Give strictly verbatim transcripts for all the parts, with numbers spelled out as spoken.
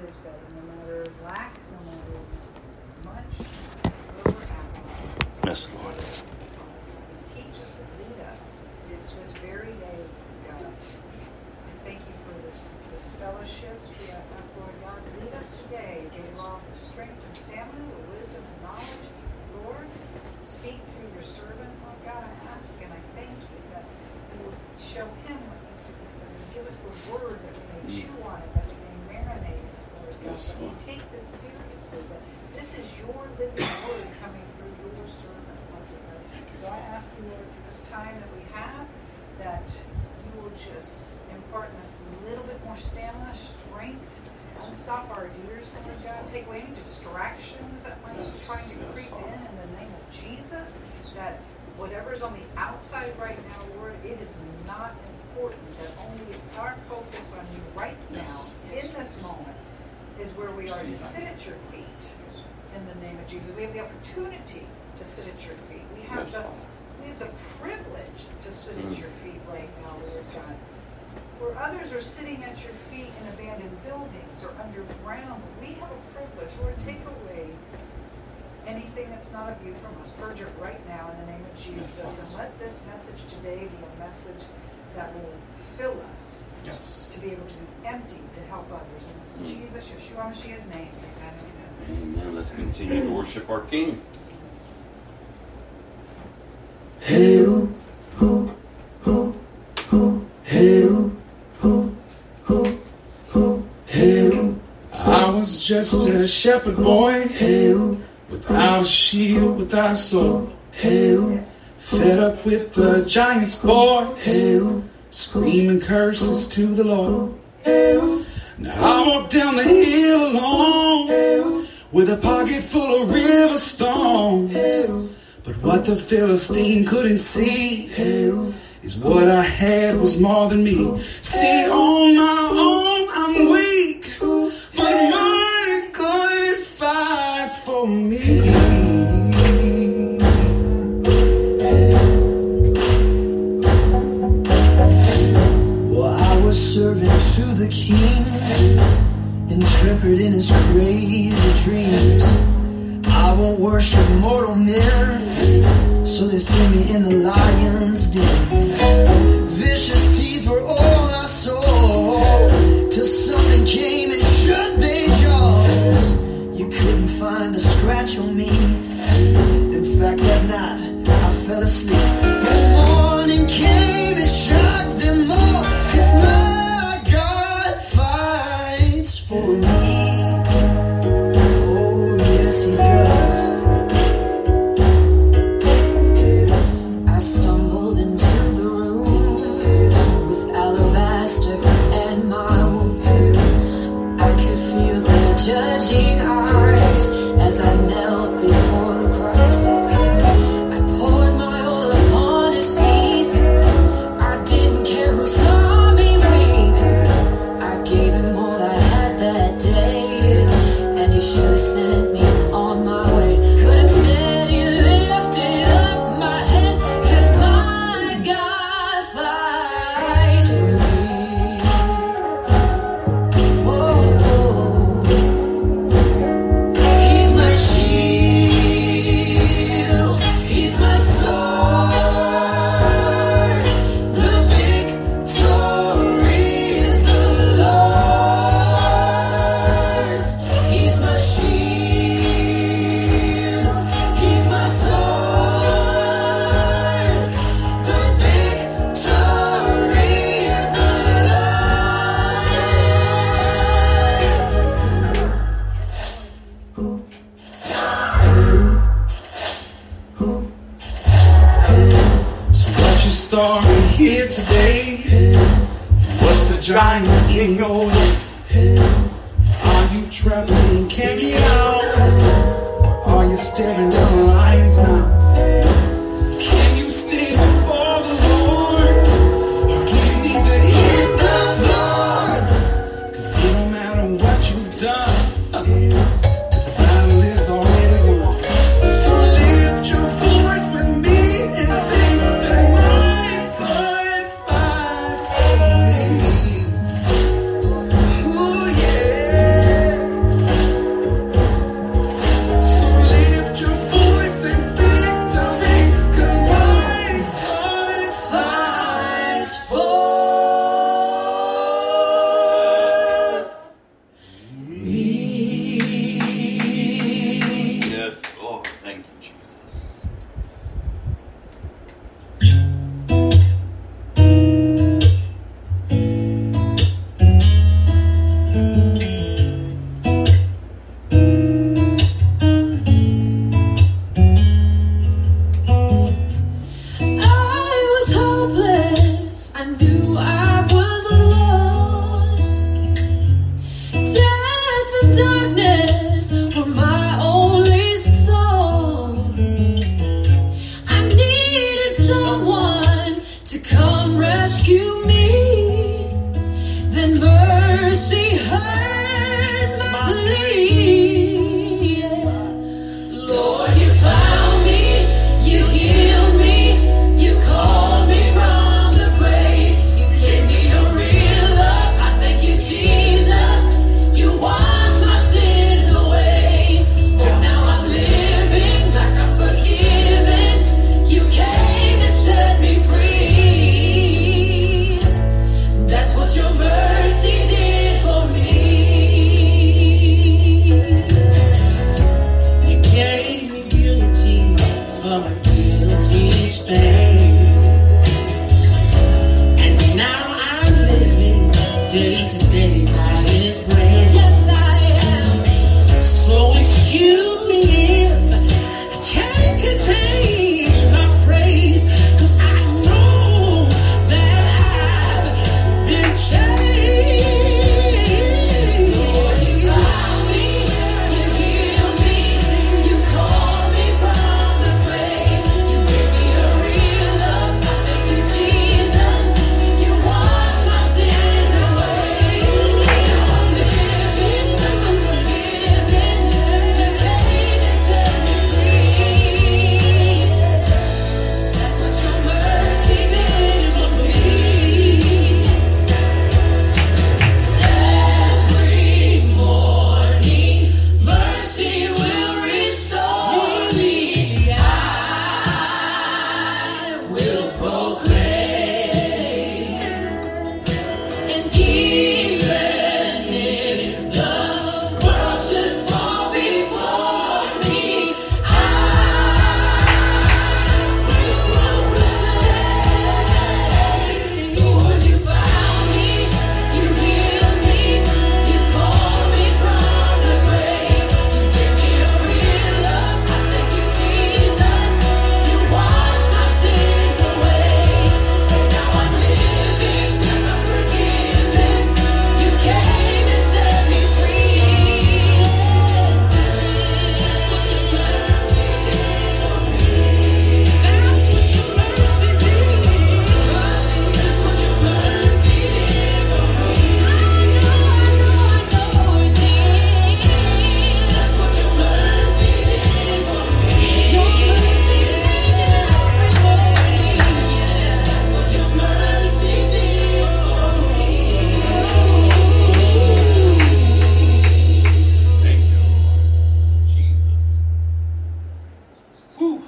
his belly, no matter lack, no matter much, or abundance. Yes, Lord. Teach us and lead us this very day, God. I thank you for this, this fellowship, T F F, Lord God. Lead us today. Give you all the strength and stamina, the wisdom and knowledge. Lord, speak through your servant, Lord God. I ask and I thank you that you will show him what needs to be said. And give us the word that we may mm. chew on it, that we may marinate it, Lord God. Yes, that we take this seriously, that this is your living word coming through your servant, Lord God. So I ask you, Lord, for this time that we have, that you will just impart in us a little bit more stamina, strength. Unstop our ears, Lord God. Take away any distractions that might be trying to creep in in the name of Jesus. That whatever's on the outside right now, Lord, it is not important. That only our focus on you right now, in this moment, is where we are to sit at your feet in the name of Jesus. We have the opportunity to sit at your feet. We have the we have the privilege to sit at your feet right now, Lord God. Where others are sitting at your feet in abandoned buildings or underground, we have a privilege. Lord, take away anything that's not of you from us. Purge it right now in the name of Jesus. Yes, and let this message today be a message that will fill us yes. to be able to be emptied to help others. In mm. Jesus, Yeshua Mashiach's name. Amen. Amen. Let's continue to worship our King. Hey, ooh, ooh, ooh, ooh, hey, ooh, ooh, ooh, ooh, hey, ooh. I was just a shepherd boy, hey, ooh, without a shield, without a sword, hey, ooh, fed up with the giant's boys, hey, ooh, screaming curses to the Lord, hey, ooh. Now I walk down the hill alone, hey, ooh, with a pocket full of river stones, hey, ooh. But what the Philistine couldn't see is what I had was more than me. See, on my own I'm weak, but my God fights for me. Well, I was servant to the king, interpreting his crazy dreams. I won't worship mortal men, so they threw me in the lion's den. Vicious teeth were all I saw, till something came and shut their jaws. You couldn't find a scratch on me. In fact, that night I fell asleep. When morning came and shocked them all, 'cause my God fights for me. Judging eyes as I knelt before the Christ. I poured my oil upon his feet. I didn't care who saw me weep. I gave him all I had that day, and he should have sent me on my way. But instead he lifted up my head, 'cause my God fights for me. Whoa. Here today, what's the giant in your head? Are you trapped and can't get out? Or are you staring down a lion's mouth? Can you stay before the Lord? Or do you need to hit the floor? 'Cause it don't matter what you've done, 'cause the battle is already won. So lift your voice with me and sing that my Ooh, yeah. that is great. Yes, I am. So excuse me if I can't contain my praise, 'cause I know that I've been changed. Lord, you found me, you healed me, you called me from the grave, you gave me a real love. I thank you, Jesus. You washed my sins away. Now I'm living, I'm forgiven. You came and set me free. That's what your mercy did for me. Every morning, mercy will restore me. I will proclaim. And even if the world should fall before me, I will proclaim. Lord, you found me, you healed me, you called me from the grave, you gave me a real love. I thank you, Jesus. You washed my sins away. Now I'm living, I'm forgiven. You came and set me free. Yes, that's what your mercy did for me. That's what your mercy did. That's what your mercy did for me. I know, I know, I know it did. That's what your mercy did for me. Your mercy's making everything. Yeah, that's what your mercy did for me. Thank you, Lord. Jesus. Whew.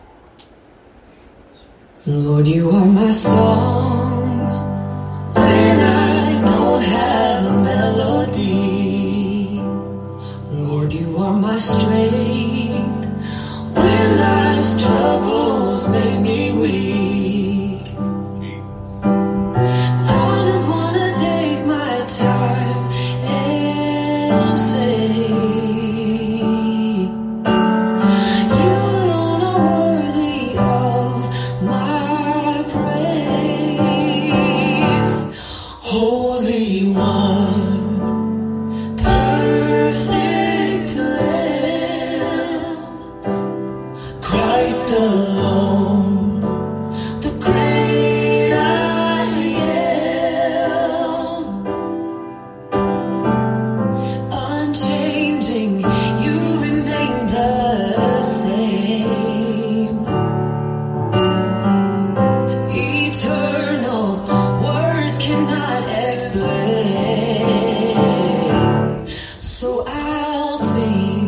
Lord, you are my song when I don't have a melody. Lord, you are my strength when life's troubles make me weak. Jesus. I just wanna take my time and say, you alone are worthy of my praise. Holy One, perfect Lamb, Christ alone, the great I am. Unchanging, you remain the same. Eternal, words cannot explain. So I'll sing.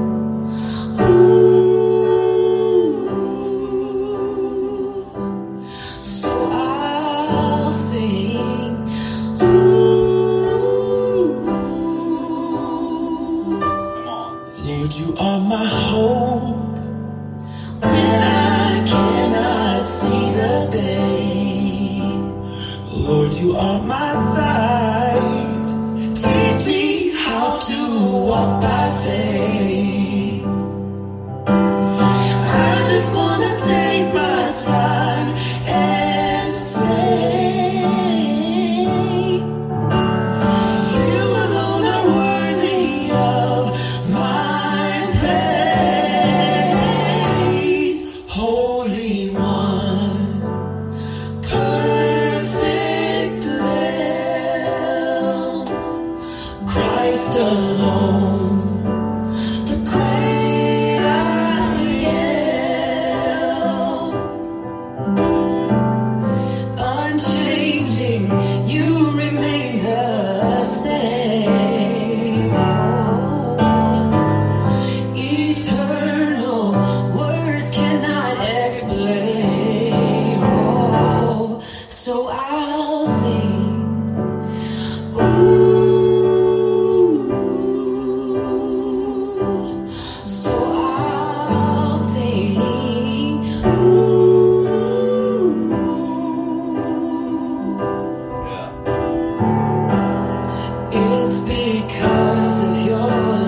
Ooh. So I'll sing. Ooh. Come on. Lord, you are my hope when I cannot see the day. Lord, you are my sight. Teach me how to walk by faith. I just wanna take my time and say, you alone are worthy of my praise. Holy One, perfect Lamb, Christ alone, the great I am. Unchanging, you remain the same. Eternal, words cannot explain. Oh, so I'll sing. Ooh. it's because of your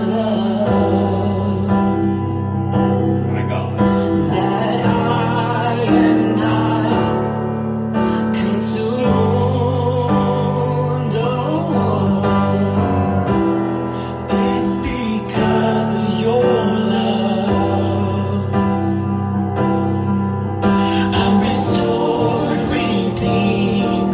love My God. that I am not consumed. Oh, It's because of your love. I'm restored, redeemed,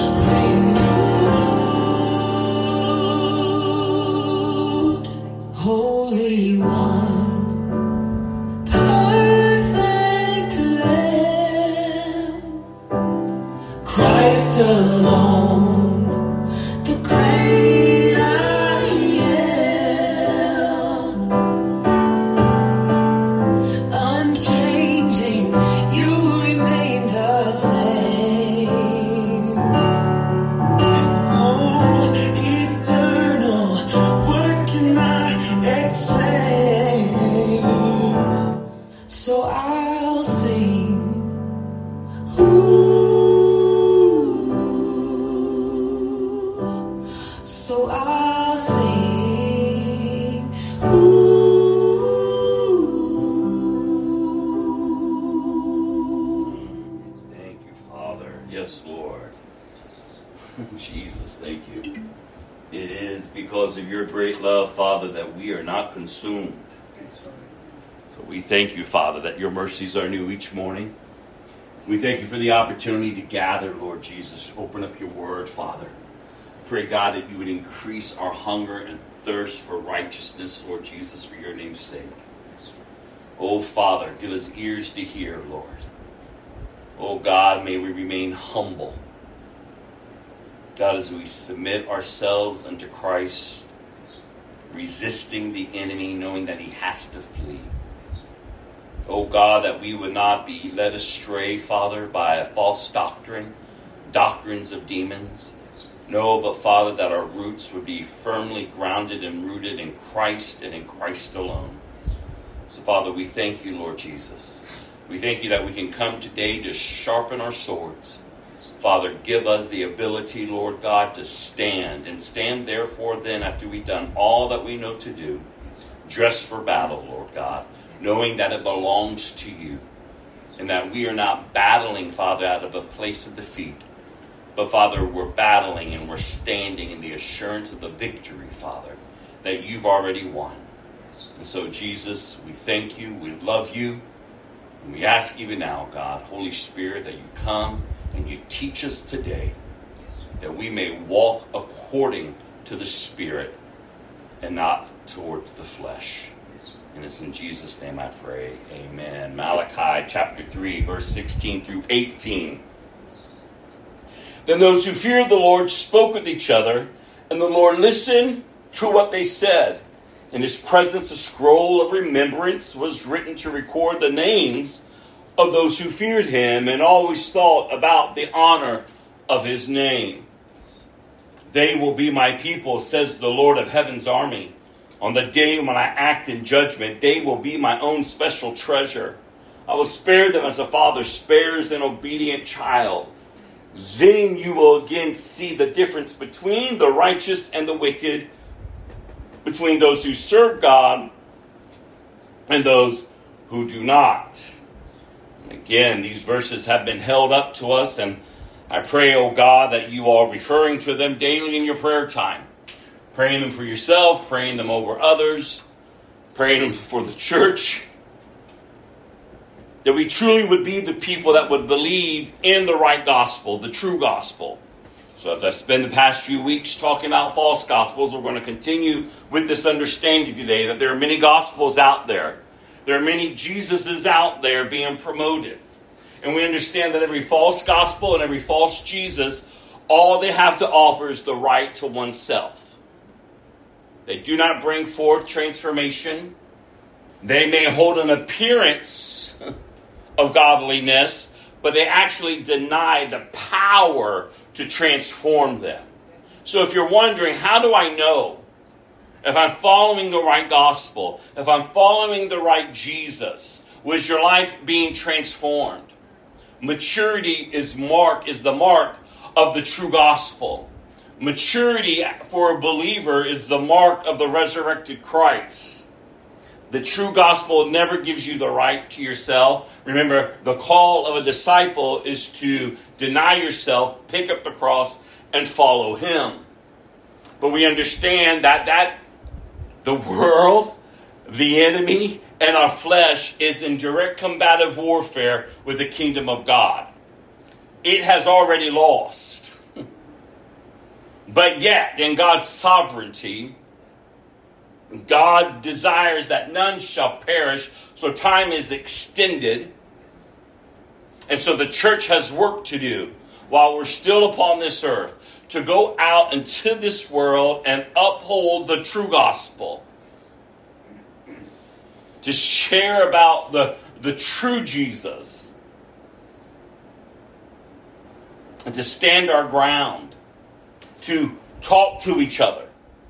renewed. Holy One, perfect Lamb, Christ alone, the great I am, unchanging, you remain the same. oh, eternal, words cannot explain. So I'll sing, Ooh, so I'll sing. ooh. Thank you, Father. Yes, Lord. Jesus, thank you. It is because of your great love, Father, that we are not consumed. So we thank you, Father, that your mercies are new each morning. We thank you for the opportunity to gather, Lord Jesus, to open up your word, Father. Pray, God, that you would increase our hunger and thirst for righteousness, Lord Jesus, for your name's sake. Oh, Father, give us ears to hear, Lord. Oh, God, may we remain humble. God, as we submit ourselves unto Christ, resisting the enemy, knowing that he has to flee. Oh, God, that we would not be led astray, Father, by a false doctrine, doctrines of demons. No, but, Father, that our roots would be firmly grounded and rooted in Christ and in Christ alone. So, Father, we thank you, Lord Jesus. We thank you that we can come today to sharpen our swords. Father, give us the ability, Lord God, to stand. And stand, therefore, then, after we've done all that we know to do, dressed for battle, Lord God, knowing that it belongs to you. And that we are not battling, Father, out of a place of defeat. But, Father, we're battling and we're standing in the assurance of the victory, Father, that you've already won. And so, Jesus, we thank you, we love you, and we ask even now, God, Holy Spirit, that you come and you teach us today, that we may walk according to the Spirit and not towards the flesh. And it's in Jesus' name I pray. Amen. Malachi chapter three, verse sixteen through eighteen. Then those who feared the Lord spoke with each other, and the Lord listened to what they said. In his presence, a scroll of remembrance was written to record the names of those who feared him and always thought about the honor of his name. They will be my people, says the Lord of heaven's army. On the day when I act in judgment, they will be my own special treasure. I will spare them as a father spares an obedient child. Then you will again see the difference between the righteous and the wicked, between those who serve God and those who do not. Again, these verses have been held up to us, and I pray, oh God, that you are referring to them daily in your prayer time. Praying them for yourself, praying them over others, praying them for the church. That we truly would be the people that would believe in the right gospel, the true gospel. So as I spend the past few weeks talking about false gospels, we're going to continue with this understanding today that there are many gospels out there. There are many Jesuses out there being promoted. And we understand that every false gospel and every false Jesus, all they have to offer is the right to oneself. They do not bring forth transformation. They may hold an appearance of godliness, but they actually deny the power to transform them. So if you're wondering, how do I know if I'm following the right gospel, if I'm following the right Jesus? Was your life being transformed? Maturity is mark is the mark of the true gospel. Maturity for a believer is the mark of the resurrected Christ. The true gospel never gives you the right to yourself. Remember, the call of a disciple is to deny yourself, pick up the cross, and follow him. But we understand that, that the world, the enemy, and our flesh is in direct combative warfare with the kingdom of God. It has already lost. But yet, in God's sovereignty, God desires that none shall perish, so time is extended. And so the church has work to do while we're still upon this earth, to go out into this world and uphold the true gospel. To share about the, the true Jesus. And to stand our ground. To talk to each other.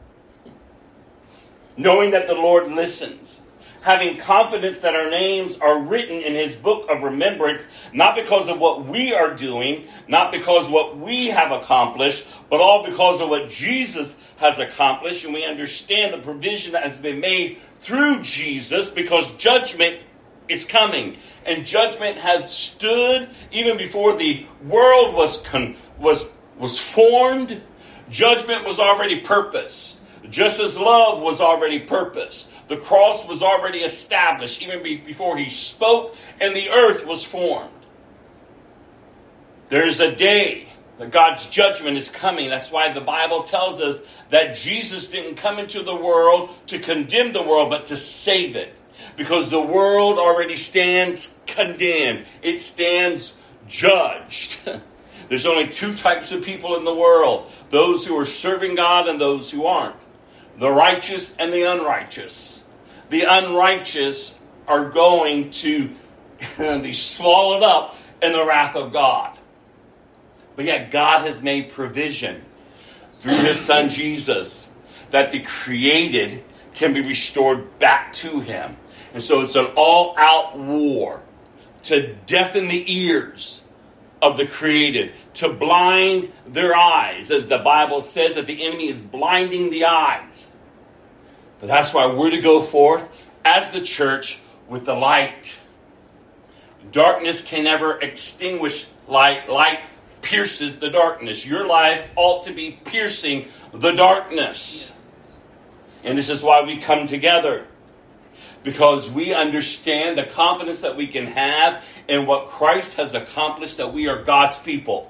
Knowing that the Lord listens. Having confidence that our names are written in his book of remembrance, not because of what we are doing, not because of what we have accomplished, but all because of what Jesus has accomplished. And we understand the provision that has been made through Jesus, because judgment is coming. And judgment has stood even before the world was con- was was formed. Judgment was already purposed. Just as love was already purposed. The cross was already established even be- before he spoke and the earth was formed. There's a day that God's judgment is coming. That's why the Bible tells us that Jesus didn't come into the world to condemn the world, but to save it. Because the world already stands condemned. It stands judged. There's only two types of people in the world. Those who are serving God and those who aren't. The righteous and the unrighteous. The unrighteous are going to be swallowed up in the wrath of God. But yet God has made provision through his son Jesus that the created can be restored back to him. And so it's an all-out war to deafen the ears of the created, to blind their eyes, as the Bible says that the enemy is blinding the eyes. But that's why we're to go forth as the church with the light. Darkness can never extinguish light. Light pierces the darkness. Your life ought to be piercing the darkness. And this is why we come together. Because we understand the confidence that we can have in what Christ has accomplished, that we are God's people.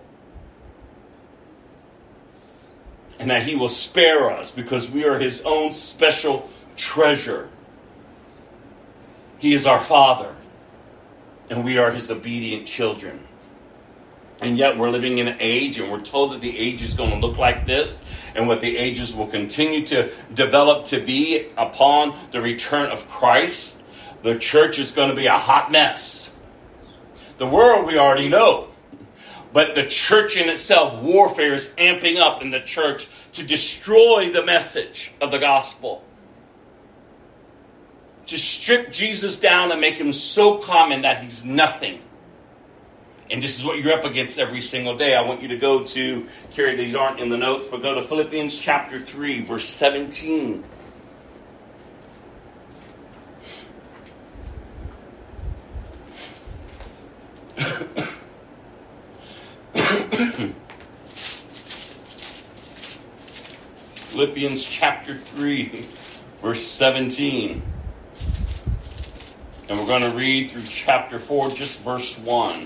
And that he will spare us because we are his own special treasure. He is our Father. And we are his obedient children. And yet we're living in an age, and we're told that the age is going to look like this, and what the ages will continue to develop to be upon the return of Christ. The church is going to be a hot mess. The world we already know. But the church in itself, warfare is amping up in the church to destroy the message of the gospel. To strip Jesus down and make him so common that he's nothing. And this is what you're up against every single day. I want you to go to, Carrie, these aren't in the notes, but go to Philippians chapter three, verse seventeen. Philippians chapter three, verse seventeen. And we're going to read through chapter four, just verse one.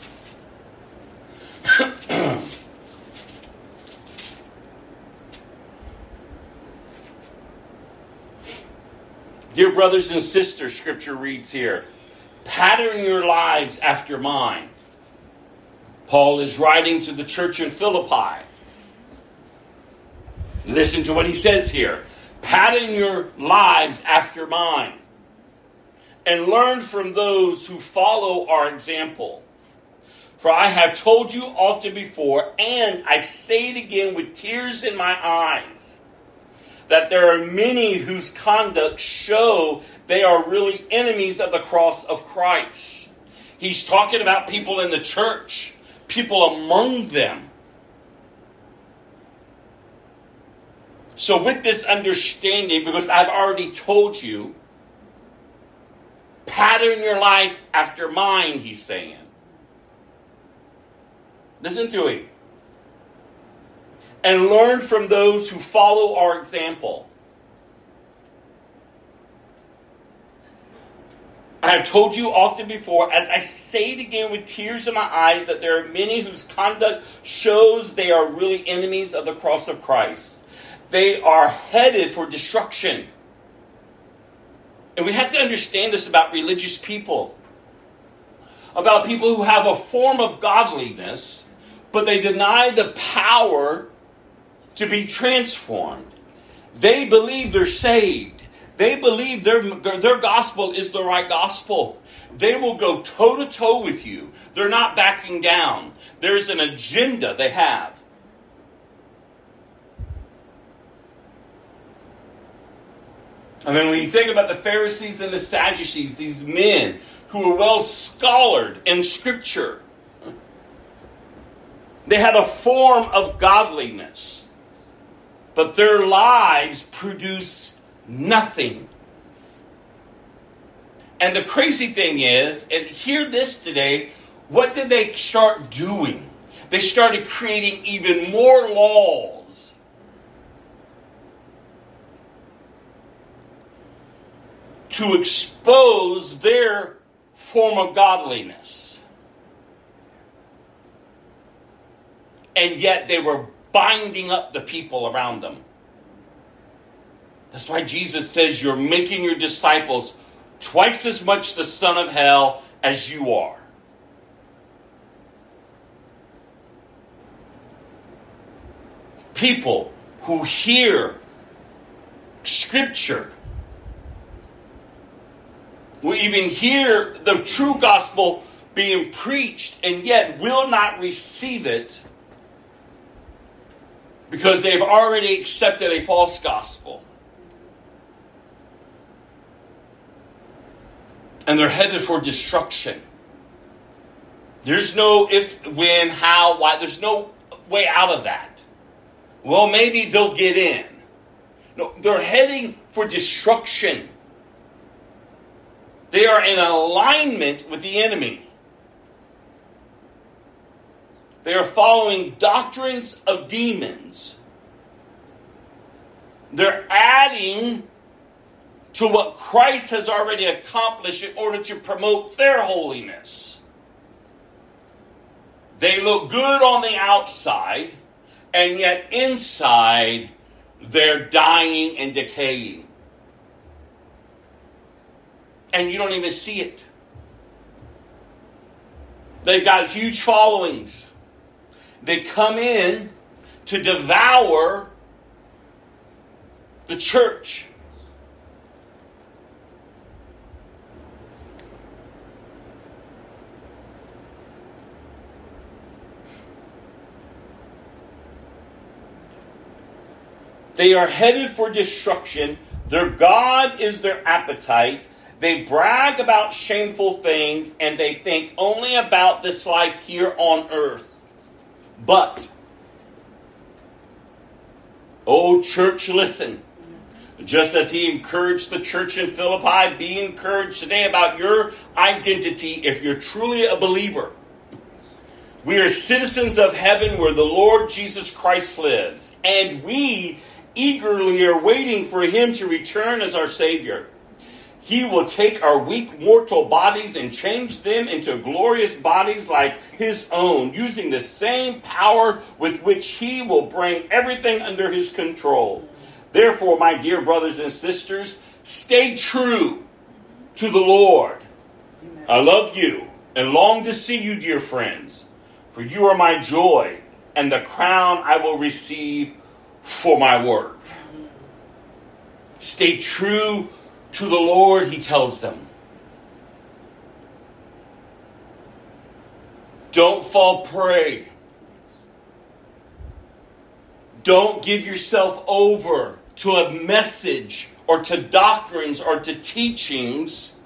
Dear brothers and sisters, Scripture reads here, pattern your lives after mine. Paul is writing to the church in Philippi. Listen to what he says here. Pattern your lives after mine. And learn from those who follow our example. For I have told you often before, and I say it again with tears in my eyes, that there are many whose conduct show they are really enemies of the cross of Christ. He's talking about people in the church, people among them. So with this understanding, because I've already told you, pattern your life after mine, he's saying. Listen to him. And learn from those who follow our example. I have told you often before, as I say it again with tears in my eyes, that there are many whose conduct shows they are really enemies of the cross of Christ. They are headed for destruction. And we have to understand this about religious people. About people who have a form of godliness, but they deny the power to be transformed. They believe they're saved. They believe their, their gospel is the right gospel. They will go toe-to-toe with you. They're not backing down. There's an agenda they have. I mean, when you think about the Pharisees and the Sadducees, these men who were well scholared in Scripture, they had a form of godliness, but their lives produce nothing. And the crazy thing is, and hear this today, what did they start doing? They started creating even more laws. To expose their form of godliness. And yet they were binding up the people around them. That's why Jesus says you're making your disciples twice as much the son of hell as you are. People who hear Scripture, who even hear the true gospel being preached and yet will not receive it because they've already accepted a false gospel. And they're headed for destruction. There's no if, when, how, why. There's no way out of that. Well, maybe they'll get in. No, they're heading for destruction. They are in alignment with the enemy. They are following doctrines of demons. They're adding to what Christ has already accomplished in order to promote their holiness. They look good on the outside, and yet inside they're dying and decaying. And you don't even see it. They've got huge followings. They come in to devour the church. They are headed for destruction. Their God is their appetite. They brag about shameful things, and they think only about this life here on earth. But, oh church, listen. Just as he encouraged the church in Philippi, be encouraged today about your identity if you're truly a believer. We are citizens of heaven where the Lord Jesus Christ lives, and we eagerly are waiting for him to return as our Savior. He will take our weak mortal bodies and change them into glorious bodies like his own, using the same power with which he will bring everything under his control. Therefore, my dear brothers and sisters, stay true to the Lord. Amen. I love you and long to see you, dear friends, for you are my joy and the crown I will receive for my work. Stay true to the Lord, he tells them. Don't fall prey. Don't give yourself over to a message or to doctrines or to teachings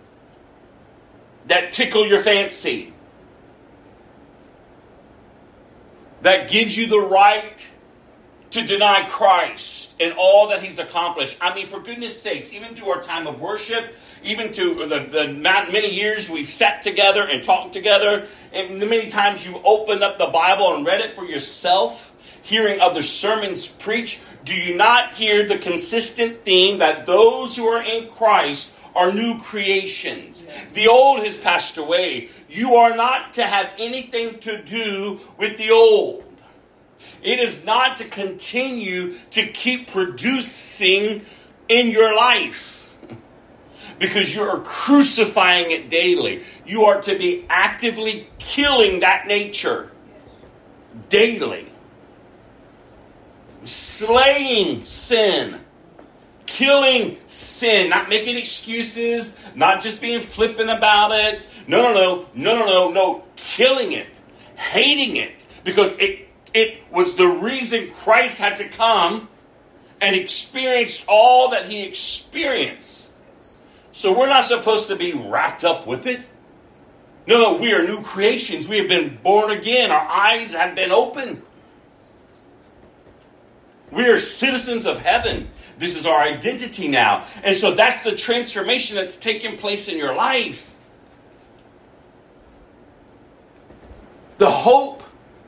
that tickle your fancy. That gives you the right to deny Christ and all that he's accomplished. I mean, for goodness sakes, even through our time of worship, even to the, the many years we've sat together and talked together, and the many times you've opened up the Bible and read it for yourself, hearing other sermons preached, do you not hear the consistent theme that those who are in Christ are new creations? Yes. The old has passed away. You are not to have anything to do with the old. It is not to continue to keep producing in your life, because you are crucifying it daily. You are to be actively killing that nature daily. Slaying sin. Killing sin. Not making excuses. Not just being flippant about it. No, no, no. No, no, no, no. Killing it. Hating it. Because it, it was the reason Christ had to come and experience all that he experienced. So we're not supposed to be wrapped up with it. No, we are new creations. We have been born again. Our eyes have been opened. We are citizens of heaven. This is our identity now. And so that's the transformation that's taking place in your life. The hope,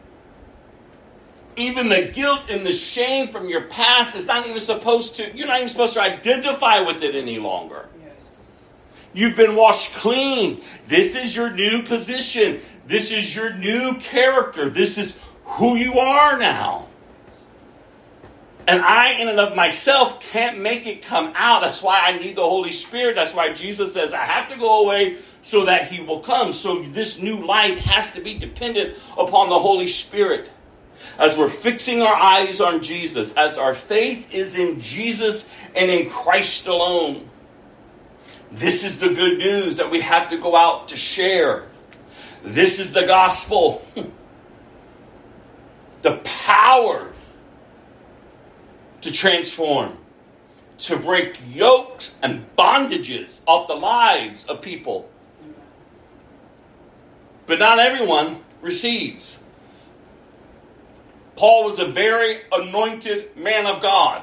even the guilt and the shame from your past is not even supposed to, you're not even supposed to identify with it any longer. Yes. You've been washed clean. This is your new position. This is your new character. This is who you are now. And I, in and of myself, can't make it come out. That's why I need the Holy Spirit. That's why Jesus says, I have to go away so that he will come. So this new life has to be dependent upon the Holy Spirit. As we're fixing our eyes on Jesus, as our faith is in Jesus and in Christ alone, this is the good news that we have to go out to share. This is the gospel. The power to transform, to break yokes and bondages off the lives of people. But not everyone receives. Paul was a very anointed man of God.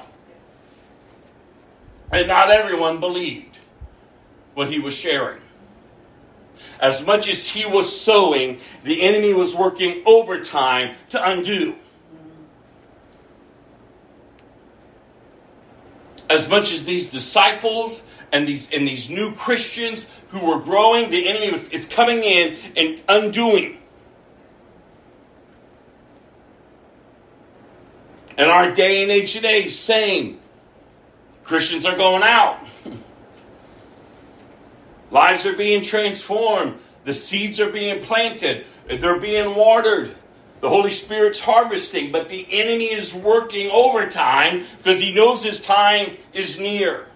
And not everyone believed what he was sharing. As much as he was sowing, the enemy was working overtime to undo. As much as these disciples and these and these new Christians who were growing, the enemy was it's coming in and undoing. In our day and age today, same. Christians are going out. Lives are being transformed. The seeds are being planted. They're being watered. The Holy Spirit's harvesting. But the enemy is working overtime because he knows his time is near.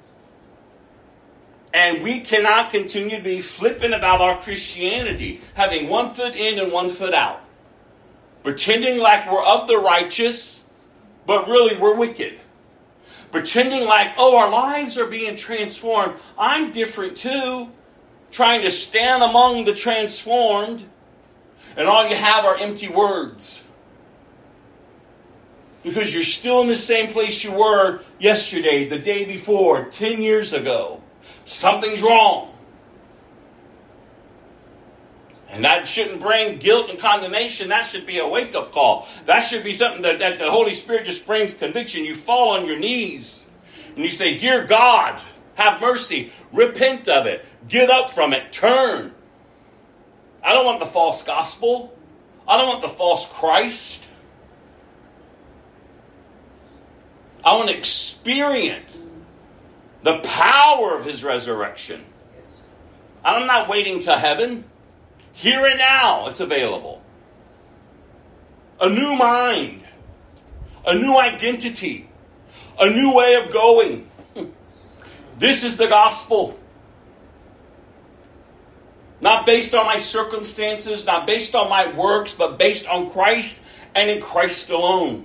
And we cannot continue to be flippant about our Christianity, having one foot in and one foot out. Pretending like we're of the righteous, but really we're wicked. Pretending like, oh, our lives are being transformed. I'm different too. Trying to stand among the transformed. And all you have are empty words. Because you're still in the same place you were yesterday, the day before, ten years ago. Something's wrong. And that shouldn't bring guilt and condemnation. That should be a wake-up call. That should be something that, that the Holy Spirit just brings conviction. You fall on your knees and you say, Dear God, have mercy. Repent of it. Get up from it. Turn. I don't want the false gospel. I don't want the false Christ. I want to experience the power of his resurrection. I'm not waiting to heaven. Here and now, it's available. A new mind. A new identity. A new way of going. This is the gospel. Not based on my circumstances, not based on my works, but based on Christ and in Christ alone.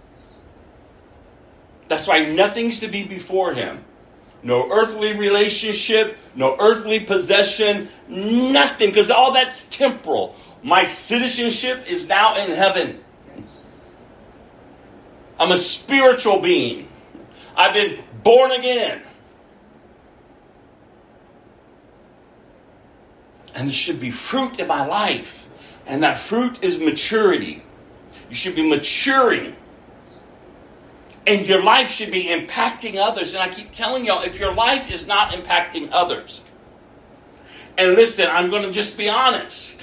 That's why nothing's to be before him. No earthly relationship, no earthly possession, nothing, because all that's temporal. My citizenship is now in heaven. I'm a spiritual being. I've been born again. And there should be fruit in my life. And that fruit is maturity. You should be maturing. And your life should be impacting others. And I keep telling y'all, if your life is not impacting others, and listen, I'm going to just be honest.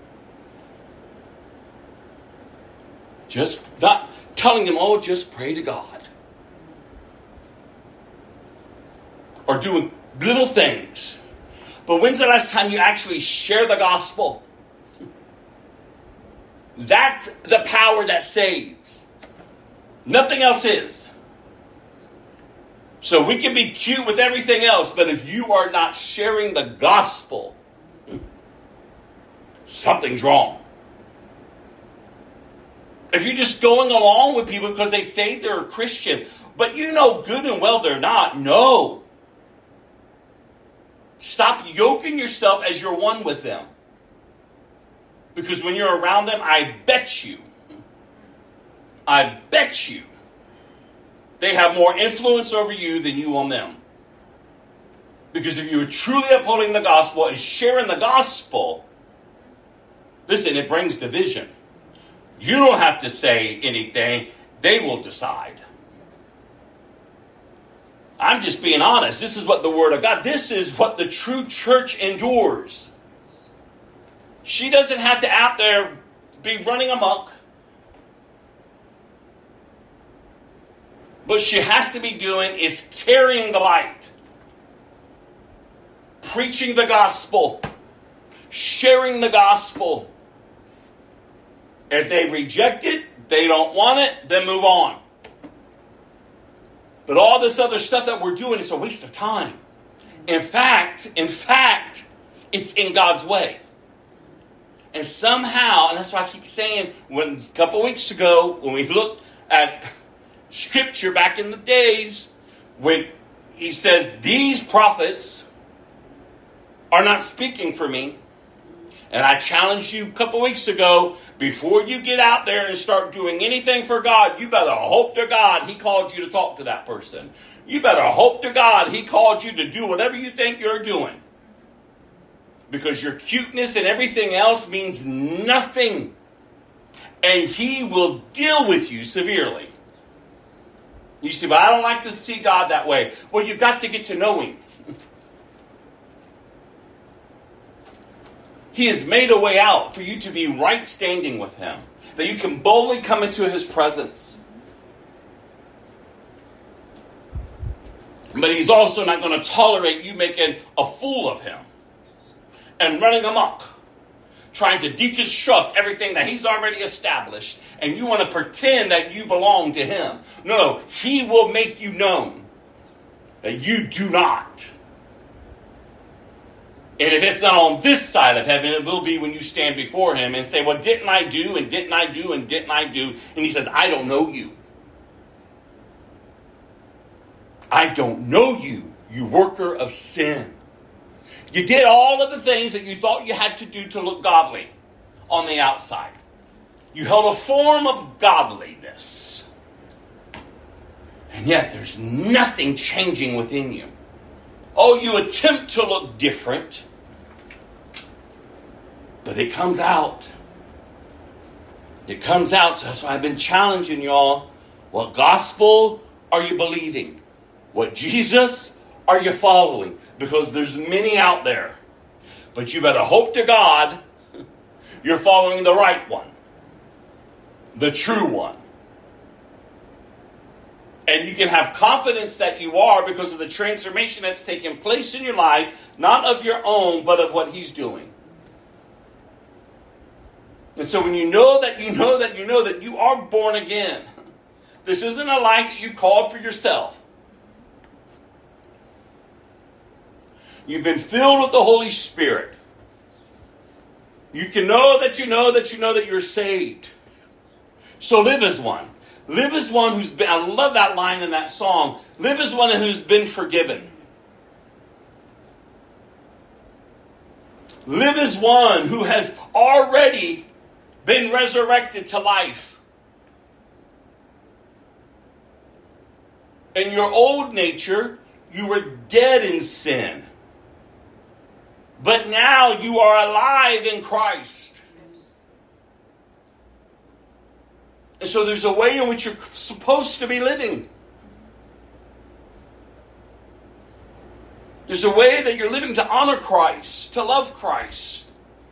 Just not telling them, oh, just pray to God. Or doing little things. But when's the last time you actually share the gospel? That's the power that saves. Nothing else is. So we can be cute with everything else, but if you are not sharing the gospel, something's wrong. If you're just going along with people because they say they're a Christian, but you know good and well they're not, no. Stop yoking yourself as you're one with them. Because when you're around them, I bet you, I bet you, they have more influence over you than you on them. Because if you are truly upholding the gospel and sharing the gospel, listen, it brings division. You don't have to say anything. They will decide. I'm just being honest. This is what the Word of God, this is what the true church endures. She doesn't have to out there be running amok. What she has to be doing is carrying the light. Preaching the gospel. Sharing the gospel. If they reject it, they don't want it, then move on. But all this other stuff that we're doing is a waste of time. In fact, in fact, it's in God's way. And somehow, and that's why I keep saying, when a couple of weeks ago, when we looked at Scripture back in the days, when he says, these prophets are not speaking for me. And I challenged you a couple of weeks ago, before you get out there and start doing anything for God, you better hope to God he called you to talk to that person. You better hope to God he called you to do whatever you think you're doing. Because your cuteness and everything else means nothing. And he will deal with you severely. You say, but I don't like to see God that way. Well, you've got to get to know him. He has made a way out for you to be right standing with him. That you can boldly come into his presence. But he's also not going to tolerate you making a fool of him. And running amok. Trying to deconstruct everything that he's already established. And you want to pretend that you belong to him. No, he will make you known that you do not. And if it's not on this side of heaven, it will be when you stand before him and say, well, didn't I do, and didn't I do, and didn't I do? And he says, I don't know you. I don't know you, you worker of sin. You did all of the things that you thought you had to do to look godly on the outside. You held a form of godliness. And yet there's nothing changing within you. Oh, you attempt to look different. But it comes out. It comes out. So that's why I've been challenging y'all. What gospel are you believing? What Jesus are you following? Because there's many out there. But you better hope to God you're following the right one. The true one. And you can have confidence that you are because of the transformation that's taken place in your life, not of your own, but of what he's doing. And so when you know that you know that you know that you are born again, this isn't a life that you called for yourself. You've been filled with the Holy Spirit. You can know that you know that you know that you're saved. So live as one. Live as one who's been, I love that line in that song, live as one who's been forgiven. Live as one who has already been resurrected to life. In your old nature, you were dead in sin. But now you are alive in Christ. And so there's a way in which you're supposed to be living. There's a way that you're living to honor Christ, to love Christ.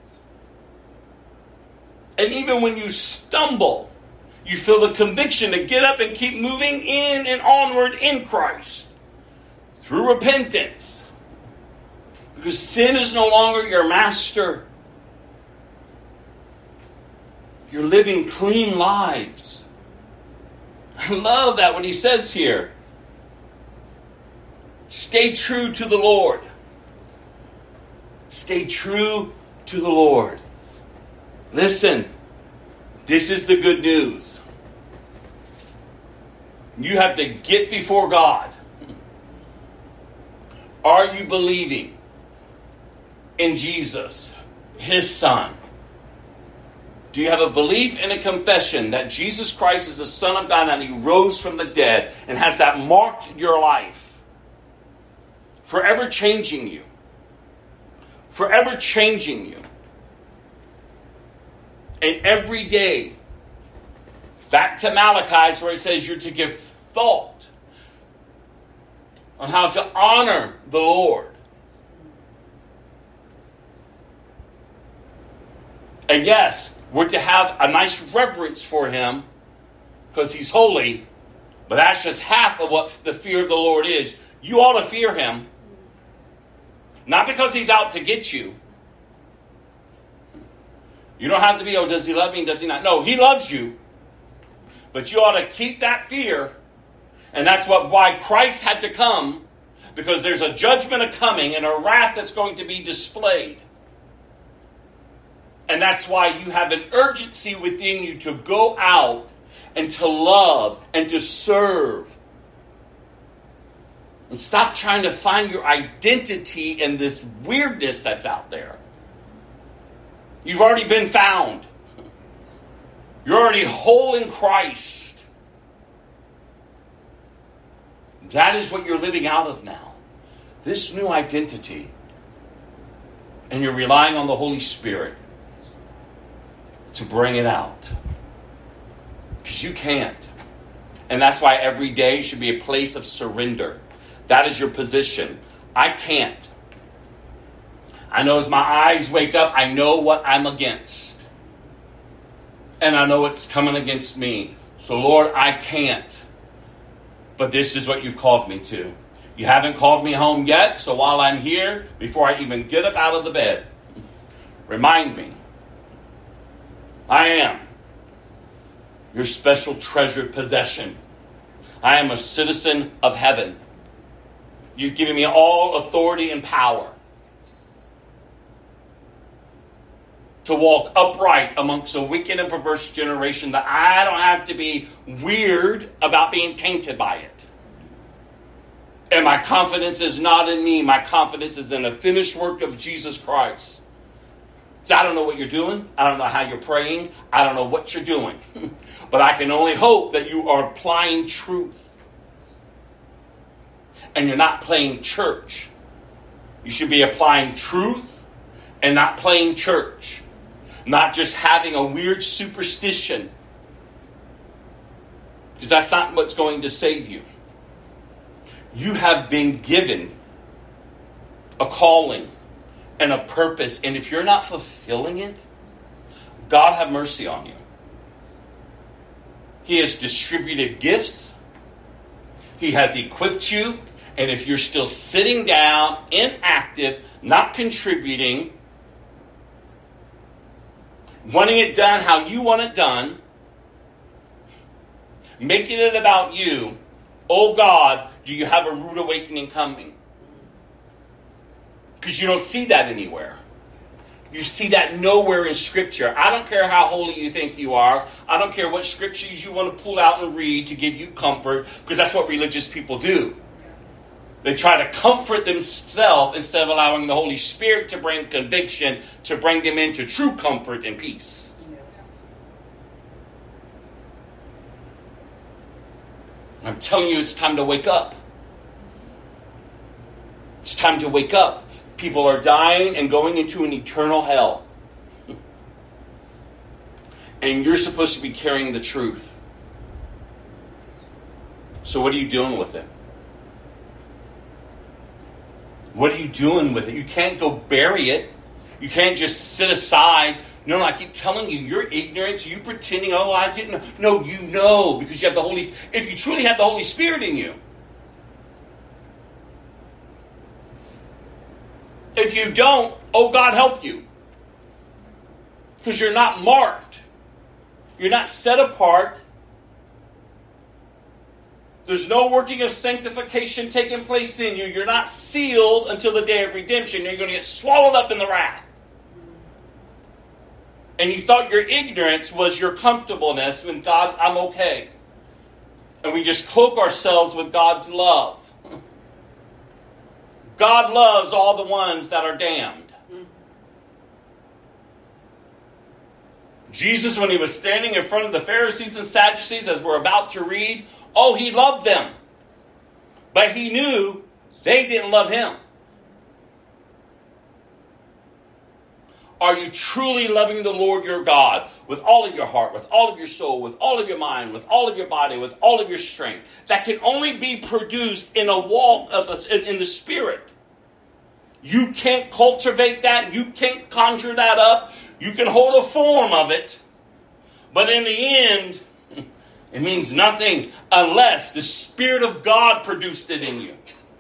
And even when you stumble, you feel the conviction to get up and keep moving in and onward in Christ. Through repentance. Because sin is no longer your master. You're living clean lives. I love that what he says here. Stay true to the Lord. Stay true to the Lord. Listen, this is the good news. You have to get before God. Are you believing in Jesus, his Son? Do you have a belief and a confession that Jesus Christ is the Son of God and he rose from the dead, and has that marked your life? Forever changing you. Forever changing you. And every day, back to Malachi is where it says you're to give thought on how to honor the Lord. And yes, we're to have a nice reverence for him because he's holy, but that's just half of what the fear of the Lord is. You ought to fear him. Not because he's out to get you. You don't have to be, oh, does he love me? Does he not? No, he loves you. But you ought to keep that fear. And that's what why Christ had to come. Because there's a judgment a coming and a wrath that's going to be displayed. And that's why you have an urgency within you to go out and to love and to serve. And stop trying to find your identity in this weirdness that's out there. You've already been found. You're already whole in Christ. That is what you're living out of now. This new identity. And you're relying on the Holy Spirit to bring it out. Because you can't. And that's why every day should be a place of surrender. That is your position. I can't. I know as my eyes wake up, I know what I'm against. And I know it's coming against me. So Lord, I can't. But this is what you've called me to. You haven't called me home yet. So while I'm here, before I even get up out of the bed, remind me. I am your special treasured possession. I am a citizen of heaven. You've given me all authority and power to walk upright amongst a wicked and perverse generation, that I don't have to be weird about being tainted by it. And my confidence is not in me. My confidence is in the finished work of Jesus Christ. So I don't know what you're doing. I don't know how you're praying. I don't know what you're doing. But I can only hope that you are applying truth. And you're not playing church. You should be applying truth and not playing church. Not just having a weird superstition. Because that's not what's going to save you. You have been given a calling and a purpose. And if you're not fulfilling it, God have mercy on you. He has distributed gifts. He has equipped you. And if you're still sitting down, inactive, not contributing, wanting it done how you want it done, making it about you, oh God, do you have a rude awakening coming? Because you don't see that anywhere. You see that nowhere in Scripture. I don't care how holy you think you are. I don't care what scriptures you want to pull out and read to give you comfort, because that's what religious people do. They try to comfort themselves instead of allowing the Holy Spirit to bring conviction, to bring them into true comfort and peace. I'm telling you, it's time to wake up. It's time to wake up. People are dying and going into an eternal hell. And you're supposed to be carrying the truth. So what are you doing with it? What are you doing with it? You can't go bury it. You can't just sit aside. No, no, I keep telling you, you're ignorant. You pretending, oh, I didn't know. No, you know, because you have the Holy, if you truly have the Holy Spirit in you. If you don't, oh, God help you. Because you're not marked. You're not set apart. There's no working of sanctification taking place in you. You're not sealed until the day of redemption. You're going to get swallowed up in the wrath. And you thought your ignorance was your comfortableness when God, I'm okay. And we just cloak ourselves with God's love. God loves all the ones that are damned. Jesus, when he was standing in front of the Pharisees and Sadducees, as we're about to read, oh, he loved them. But he knew they didn't love him. Are you truly loving the Lord your God with all of your heart, with all of your soul, with all of your mind, with all of your body, with all of your strength? That can only be produced in a walk of the, in the Spirit. You can't cultivate that. You can't conjure that up. You can hold a form of it. But in the end, it means nothing unless the Spirit of God produced it in you.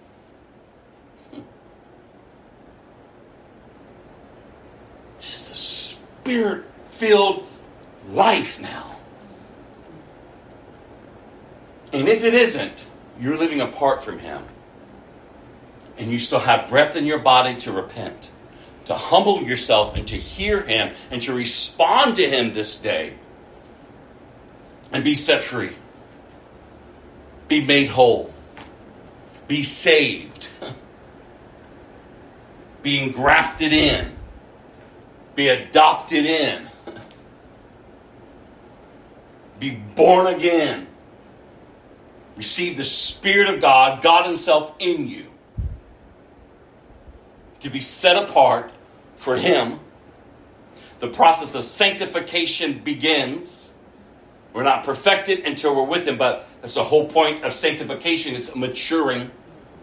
This is a Spirit-filled life now. And if it isn't, you're living apart from Him. And you still have breath in your body to repent, to humble yourself and to hear Him and to respond to Him this day. And be set free. Be made whole. Be saved. Be engrafted in. Be adopted in. Be born again. Receive the Spirit of God, God Himself in you. To be set apart for Him. The process of sanctification begins. We're not perfected until we're with Him, but that's the whole point of sanctification. It's maturing.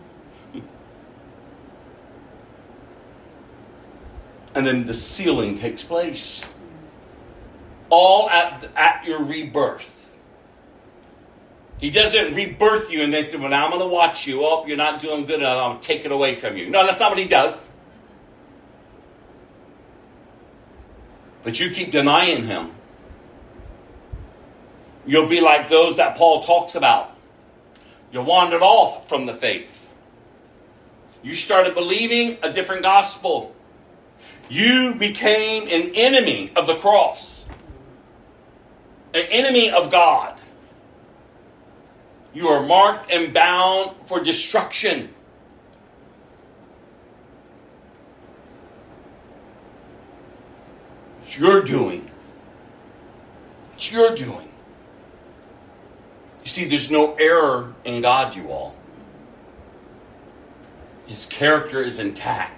And then the sealing takes place. All at, at your rebirth. He doesn't rebirth you and then say, well, now I'm going to watch you. Oh, you're not doing good enough. I'm going to take it away from you. No, that's not what He does. But you keep denying Him. You'll be like those that Paul talks about. You wandered off from the faith. You started believing a different gospel. You became an enemy of the cross. An enemy of God. You are marked and bound for destruction. It's your doing. It's your doing. You see, there's no error in God, you all. His character is intact.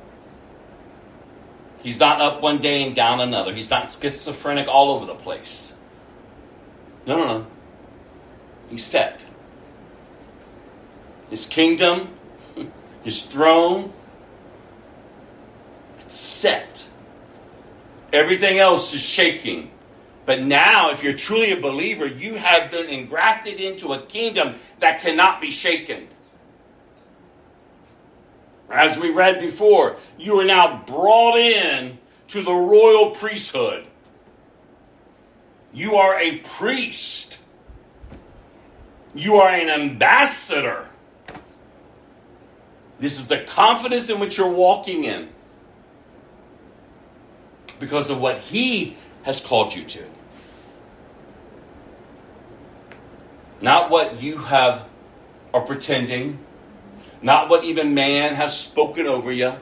He's not up one day and down another. He's not schizophrenic all over the place. No, no, no. He's set. His kingdom, His throne, it's set. Everything else is shaking. But now, if you're truly a believer, you have been engrafted into a kingdom that cannot be shaken. As we read before, you are now brought in to the royal priesthood. You are a priest. You are an ambassador. This is the confidence in which you're walking in. Because of what He has called you to. Not what you have are pretending. Not what even man has spoken over you.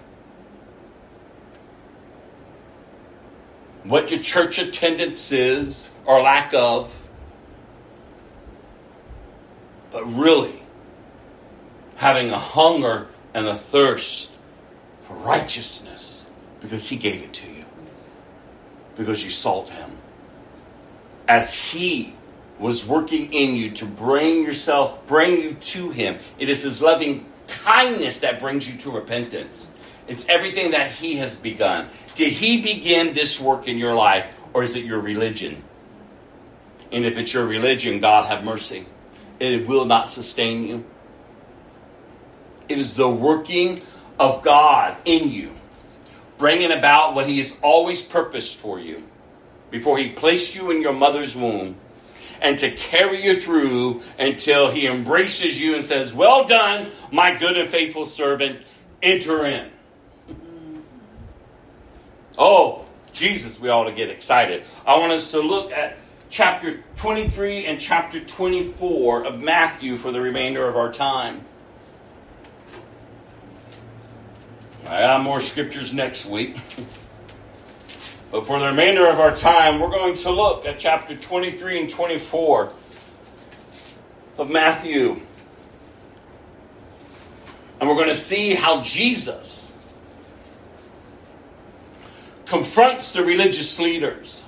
What your church attendance is or lack of. but really having a hunger and a thirst for righteousness because he gave it to you. Because you sought him. As he was working in you to bring yourself, bring you to him. It is his loving kindness that brings you to repentance. It's everything that he has begun. Did he begin this work in your life, or is it your religion? And if it's your religion, God have mercy. It will not sustain you. It is the working of God in you, bringing about what he has always purposed for you before he placed you in your mother's womb, and to carry you through until he embraces you and says, well done, my good and faithful servant, enter in. Oh, Jesus, we ought to get excited. I want us to look at chapter twenty-three and chapter twenty-four of Matthew for the remainder of our time. I have more scriptures next week. But for the remainder of our time, we're going to look at chapter twenty-three and twenty-four of Matthew. And we're going to see how Jesus confronts the religious leaders.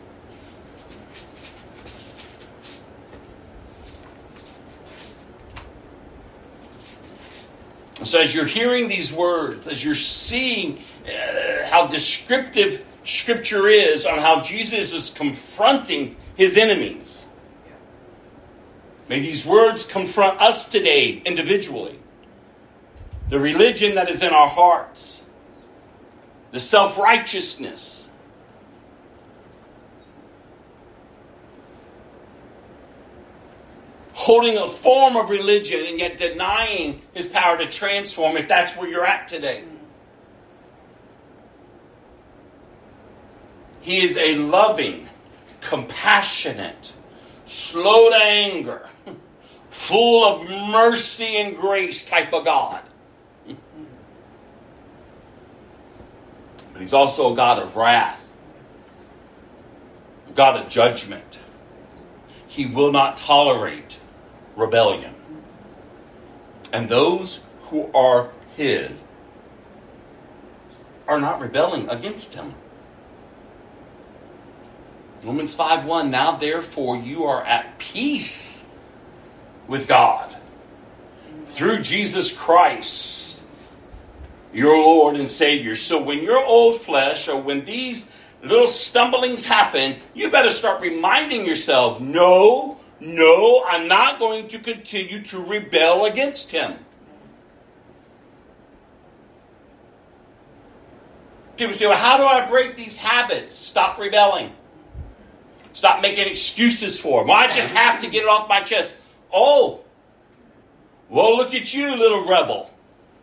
So as you're hearing these words, as you're seeing uh, how descriptive Scripture is on how Jesus is confronting his enemies, may these words confront us today individually. The religion that is in our hearts, the self-righteousness, holding a form of religion and yet denying his power to transform, if that's where you're at today. He is a loving, compassionate, slow to anger, full of mercy and grace type of God. But he's also a God of wrath, a God of judgment. He will not tolerate rebellion. And those who are his are not rebelling against him. Romans five one, now therefore you are at peace with God through Jesus Christ, your Lord and Savior. So when your old flesh, or when these little stumblings happen, you better start reminding yourself, no, no, I'm not going to continue to rebel against him. People say, well, how do I break these habits? Stop rebelling. Stop making excuses for them. Well, I just have to get it off my chest. Oh, well, look at you, little rebel.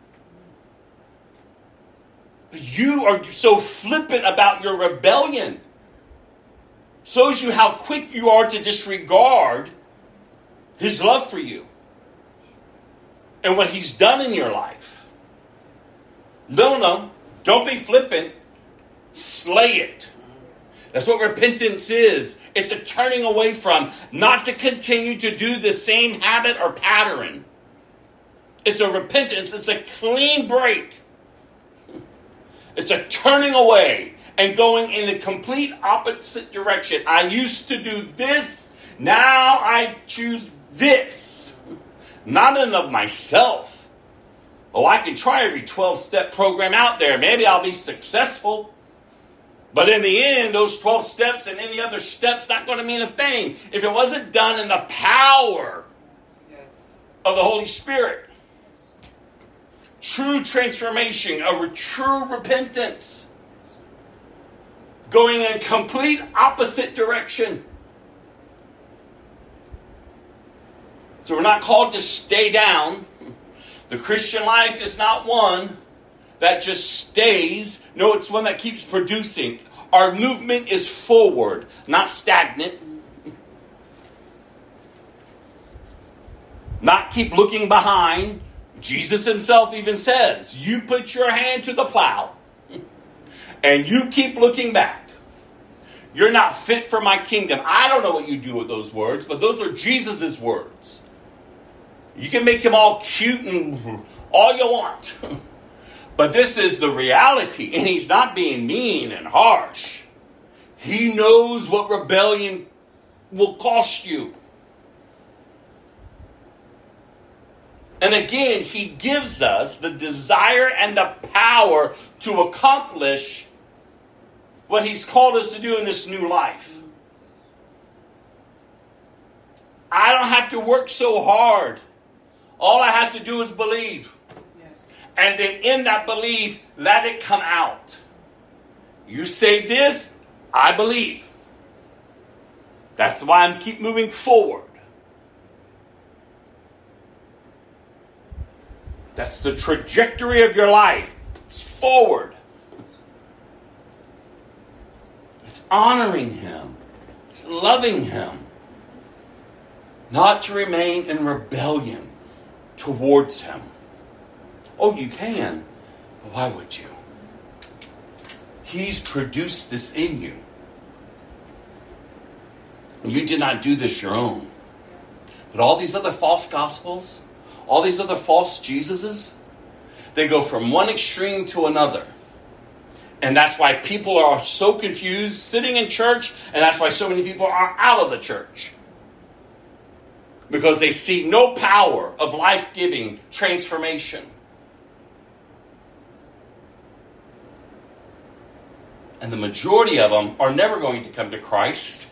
You are so flippant about your rebellion. Shows you how quick you are to disregard his love for you and what he's done in your life. No, no, don't be flippant. Slay it. That's what repentance is. It's a turning away from, not to continue to do the same habit or pattern. It's a repentance. It's a clean break. It's a turning away and going in the complete opposite direction. I used to do this. Now I choose this. Not in of myself. Oh, I can try every twelve-step program out there. Maybe I'll be successful. But in the end, those twelve steps and any other steps not going to mean a thing if it wasn't done in the power yes. of the Holy Spirit. True transformation, a true repentance. Going in complete opposite direction. So we're not called to stay down. The Christian life is not one that just stays. No, it's one that keeps producing. Our movement is forward, not stagnant. Not keep looking behind. Jesus himself even says, you put your hand to the plow and you keep looking back. You're not fit for my kingdom. I don't know what you do with those words, but those are Jesus' words. You can make him all cute and all you want. But this is the reality. And he's not being mean and harsh. He knows what rebellion will cost you. And again, he gives us the desire and the power to accomplish what he's called us to do in this new life. I don't have to work so hard. All I have to do is believe. Yes. And then in that belief, let it come out. You say this, I believe. That's why I'm keep moving forward. That's the trajectory of your life. It's forward. It's honoring him. It's loving him. Not to remain in rebellion towards him. Oh, you can, but why would you? He's produced this in you. You did not do this your own. But all these other false gospels, all these other false Jesuses, they go from one extreme to another. And that's why people are so confused sitting in church, and that's why so many people are out of the church. Because they see no power of life-giving transformation. And the majority of them are never going to come to Christ.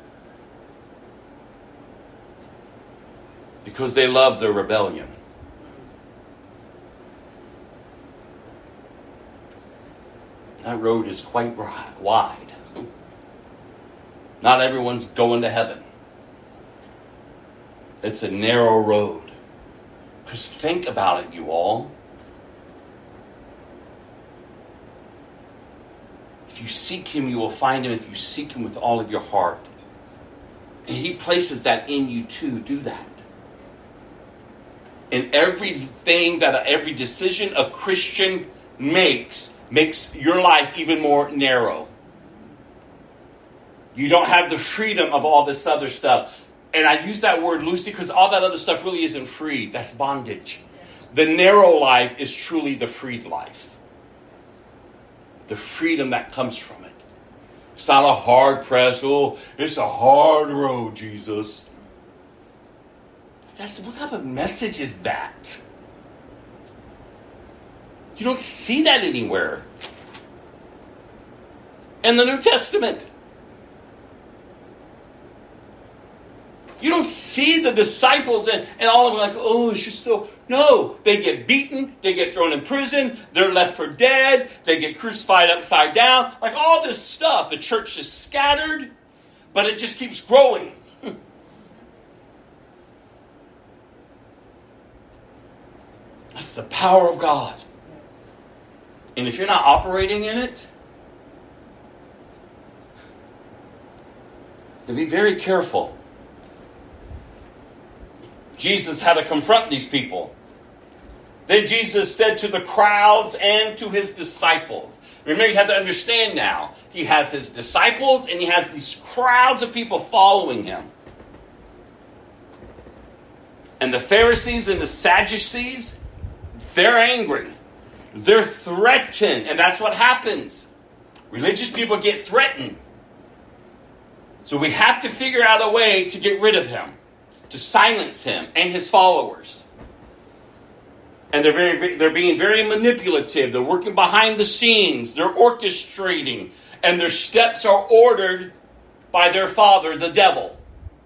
Because they love their rebellion. That road is quite wide. Not everyone's going to heaven. It's a narrow road. Because think about it, you all. If you seek him, you will find him if you seek him with all of your heart. And he places that in you to do that. And everything that, every decision a Christian makes, makes your life even more narrow. You don't have the freedom of all this other stuff. And I use that word loosely because all that other stuff really isn't free. That's bondage. The narrow life is truly the freed life. The freedom that comes from it. It's not a hard press. Oh, it's a hard road, Jesus. That's what type of message is that? You don't see that anywhere in the New Testament. You don't see the disciples and, and all of them like, oh, it's just so... No, they get beaten, they get thrown in prison, they're left for dead, they get crucified upside down. Like all this stuff, the church is scattered, but it just keeps growing. That's the power of God. And if you're not operating in it, then be very careful. Jesus had to confront these people. Then Jesus said to the crowds and to his disciples. Remember, you have to understand now. He has his disciples and he has these crowds of people following him. And the Pharisees and the Sadducees, they're angry. They're threatened. And that's what happens. Religious people get threatened. So we have to figure out a way to get rid of him. To silence him and his followers. And they're very, they're being very manipulative. They're working behind the scenes. They're orchestrating. And their steps are ordered by their father, the devil.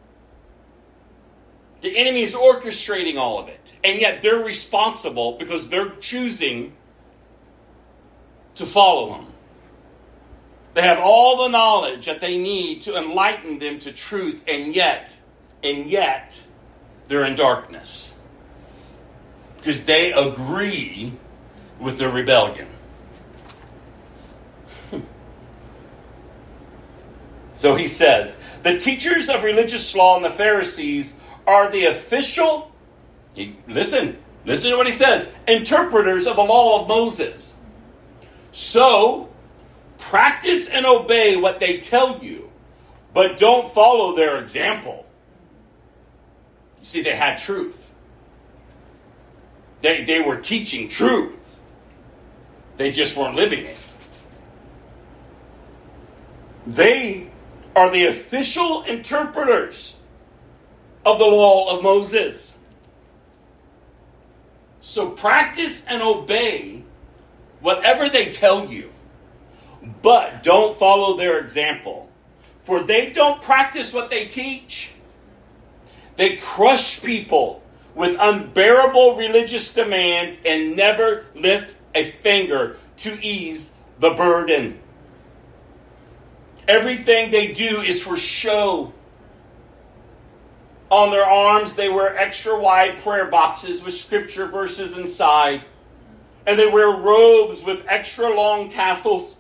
The enemy is orchestrating all of it. And yet they're responsible because they're choosing to follow him. They have all the knowledge that they need to enlighten them to truth. And yet, and yet, they're in darkness. Because they agree with their rebellion. So he says, the teachers of religious law and the Pharisees are the official, he, listen, listen to what he says, interpreters of the law of Moses. So, practice and obey what they tell you, but don't follow their example. You see, they had truth. They, they were teaching truth. They just weren't living it. They are the official interpreters of the law of Moses. So practice and obey whatever they tell you, but don't follow their example. For they don't practice what they teach. They crush people with unbearable religious demands and never lift a finger to ease the burden. Everything they do is for show. On their arms, they wear extra wide prayer boxes with scripture verses inside. And they wear robes with extra long tassels.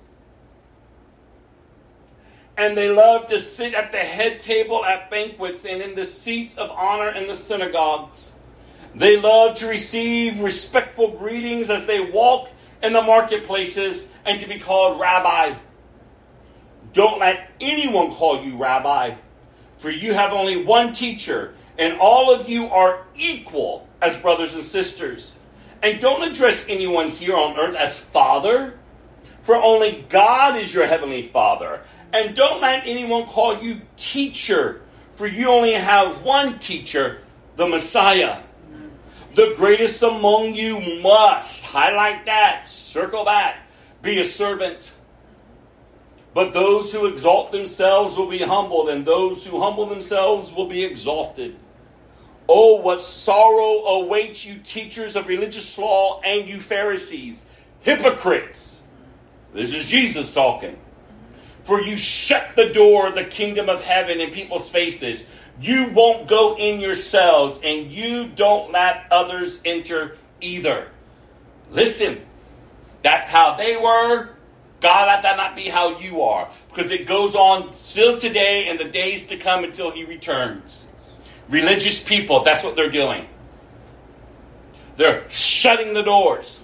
And they love to sit at the head table at banquets and in the seats of honor in the synagogues. They love to receive respectful greetings as they walk in the marketplaces and to be called rabbi. Don't let anyone call you rabbi, for you have only one teacher, and all of you are equal as brothers and sisters. And don't address anyone here on earth as father, for only God is your heavenly Father. And don't let anyone call you teacher, for you only have one teacher, the Messiah. The greatest among you must, highlight that, circle that, be a servant. But those who exalt themselves will be humbled, and those who humble themselves will be exalted. Oh, what sorrow awaits you teachers of religious law and you Pharisees, hypocrites. This is Jesus talking. For you shut the door of the kingdom of heaven in people's faces. You won't go in yourselves, and you don't let others enter either. Listen, that's how they were. God, let that not be how you are. Because it goes on still today and the days to come until he returns. Religious people, that's what they're doing. They're shutting the doors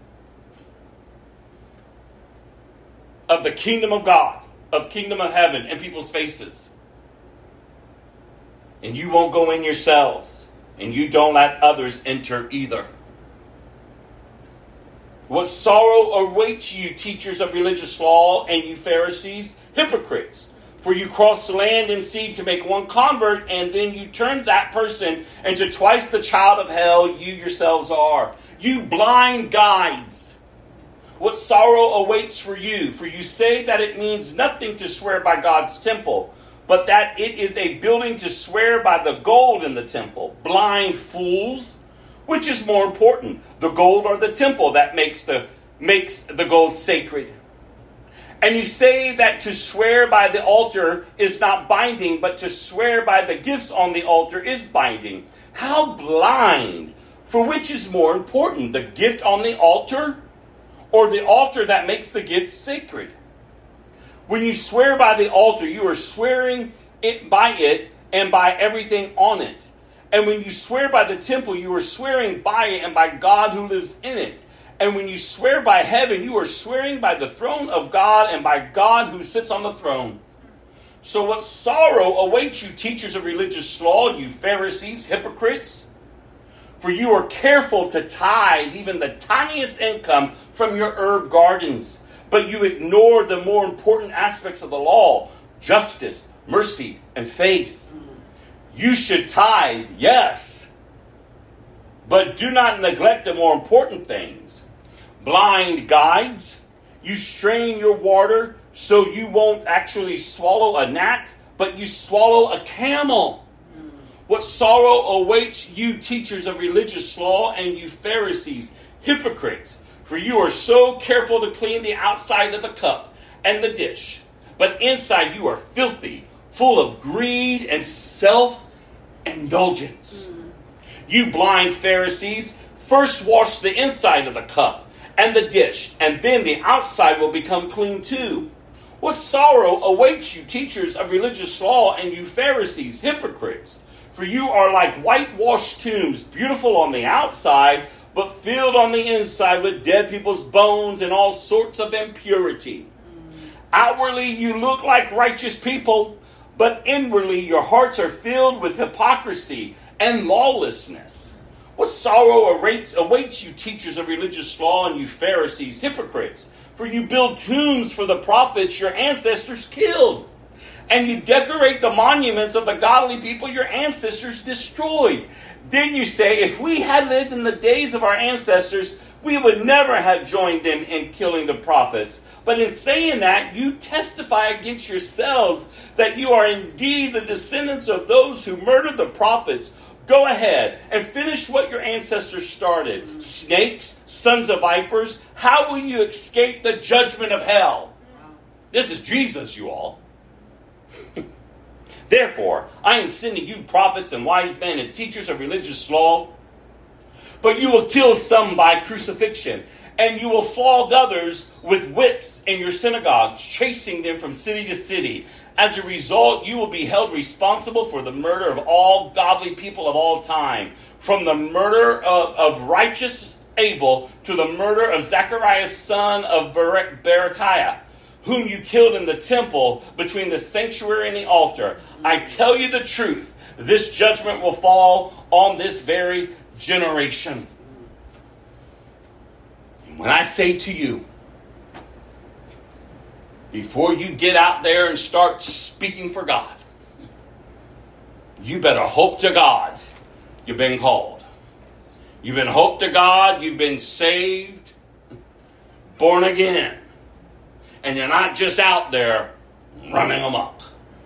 of the kingdom of God, of kingdom of heaven in people's faces. And you won't go in yourselves. And you don't let others enter either. What sorrow awaits you, teachers of religious law, and you Pharisees, hypocrites! For you cross land and sea to make one convert, and then you turn that person into twice the child of hell you yourselves are. You blind guides! What sorrow awaits for you? For you say that it means nothing to swear by God's temple, but that it is a building to swear by the gold in the temple. Blind fools! Which is more important, the gold or the temple that makes the makes the gold sacred? And you say that to swear by the altar is not binding, but to swear by the gifts on the altar is binding. How blind! For which is more important, the gift on the altar or the altar that makes the gift sacred? When you swear by the altar, you are swearing it by it and by everything on it. And when you swear by the temple, you are swearing by it and by God who lives in it. And when you swear by heaven, you are swearing by the throne of God and by God who sits on the throne. So what sorrow awaits you, teachers of religious law, you Pharisees, hypocrites? For you are careful to tithe even the tiniest income from your herb gardens, but you ignore the more important aspects of the law, justice, mercy, and faith. You should tithe, yes, but do not neglect the more important things. Blind guides, you strain your water so you won't actually swallow a gnat, but you swallow a camel. What sorrow awaits you, teachers of religious law, and you Pharisees, hypocrites, for you are so careful to clean the outside of the cup and the dish, but inside you are filthy, full of greed and self-indulgence. Mm. You blind Pharisees, first wash the inside of the cup and the dish, and then the outside will become clean too. What sorrow awaits you, teachers of religious law, and you Pharisees, hypocrites! For you are like whitewashed tombs, beautiful on the outside, but filled on the inside with dead people's bones and all sorts of impurity. Mm. Outwardly you look like righteous people, but inwardly your hearts are filled with hypocrisy and lawlessness. What sorrow awaits, awaits you, teachers of religious law, and you Pharisees, hypocrites? For you build tombs for the prophets your ancestors killed, and you decorate the monuments of the godly people your ancestors destroyed. Then you say, if we had lived in the days of our ancestors, we would never have joined them in killing the prophets. But in saying that, you testify against yourselves that you are indeed the descendants of those who murdered the prophets. Go ahead and finish what your ancestors started. Snakes, sons of vipers, how will you escape the judgment of hell? This is Jesus, you all. Therefore, I am sending you prophets and wise men and teachers of religious law, but you will kill some by crucifixion, and you will flog others with whips in your synagogues, chasing them from city to city. As a result, you will be held responsible for the murder of all godly people of all time, from the murder of, of righteous Abel to the murder of Zacharias, son of Berechiah, whom you killed in the temple between the sanctuary and the altar. I tell you the truth, this judgment will fall on this very generation. And when I say to you, before you get out there and start speaking for God, you better hope to God you've been called. You've been hope to God, you've been saved, born again. And you're not just out there running amok.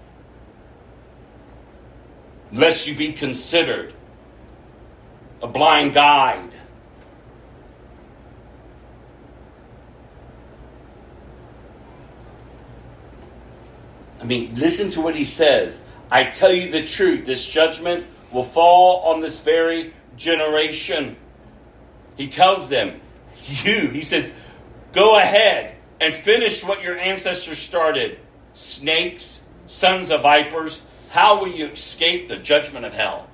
Lest you be considered a blind guide. I mean, listen to what he says. I tell you the truth, this judgment will fall on this very generation. He tells them, you, he says, go ahead and finish what your ancestors started. Snakes, sons of vipers, how will you escape the judgment of hell?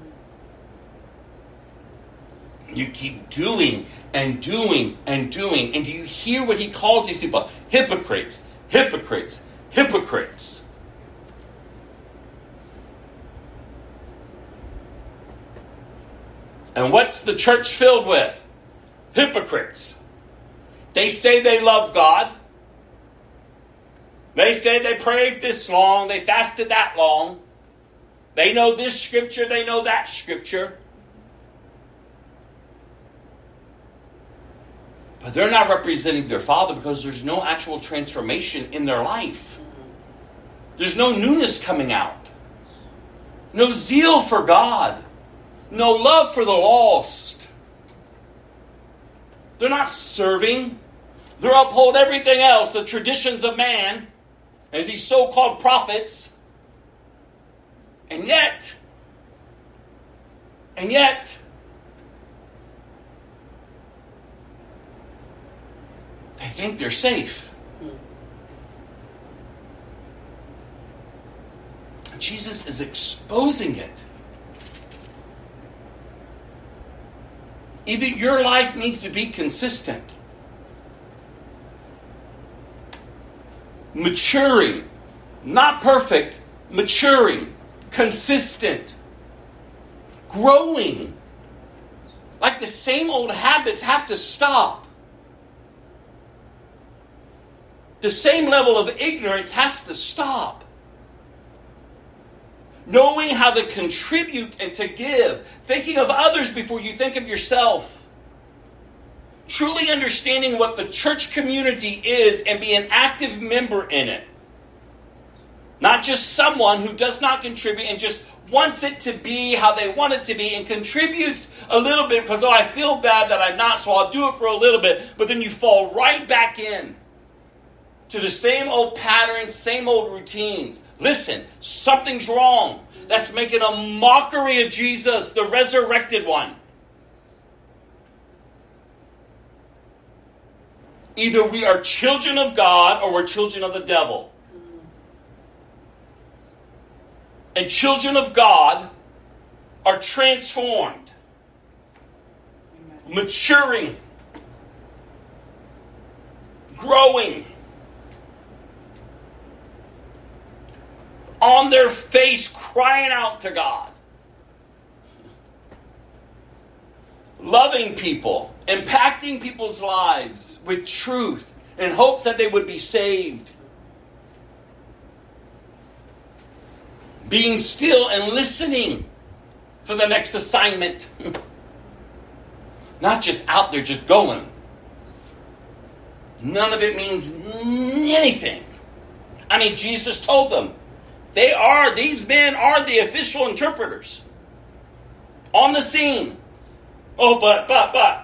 You keep doing and doing and doing. And do you hear what he calls these people? Hypocrites, hypocrites, hypocrites. And what's the church filled with? Hypocrites. They say they love God. They say they prayed this long. They fasted that long. They know this scripture. They know that scripture. But they're not representing their Father because there's no actual transformation in their life. There's no newness coming out. No zeal for God. No love for the lost. They're not serving. They uphold everything else, the traditions of man, and these so-called prophets. And yet, and yet, they think they're safe. Jesus is exposing it. Either your life needs to be consistent, maturing, not perfect, maturing, consistent, growing. Like the same old habits have to stop. The same level of ignorance has to stop. Knowing how to contribute and to give. Thinking of others before you think of yourself. Truly understanding what the church community is and be an active member in it. Not just someone who does not contribute and just wants it to be how they want it to be and contributes a little bit because, oh, I feel bad that I'm not, so I'll do it for a little bit. But then you fall right back in to the same old patterns, same old routines. Listen, something's wrong. That's making a mockery of Jesus, the resurrected one. Either we are children of God or we're children of the devil. And children of God are transformed, maturing, growing, on their face crying out to God. loving people, impacting people's lives with truth in hopes that they would be saved. Being still and listening for the next assignment. Not just out there just going. None of it means anything. I mean, Jesus told them, they are, these men are the official interpreters on the scene. Oh, but, but, but.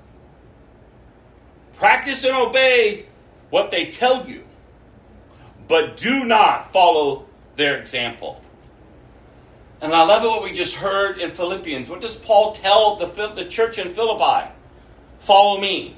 Practice and obey what they tell you, but do not follow their example. And I love it what we just heard in Philippians. What does Paul tell the, the church in Philippi? Follow me.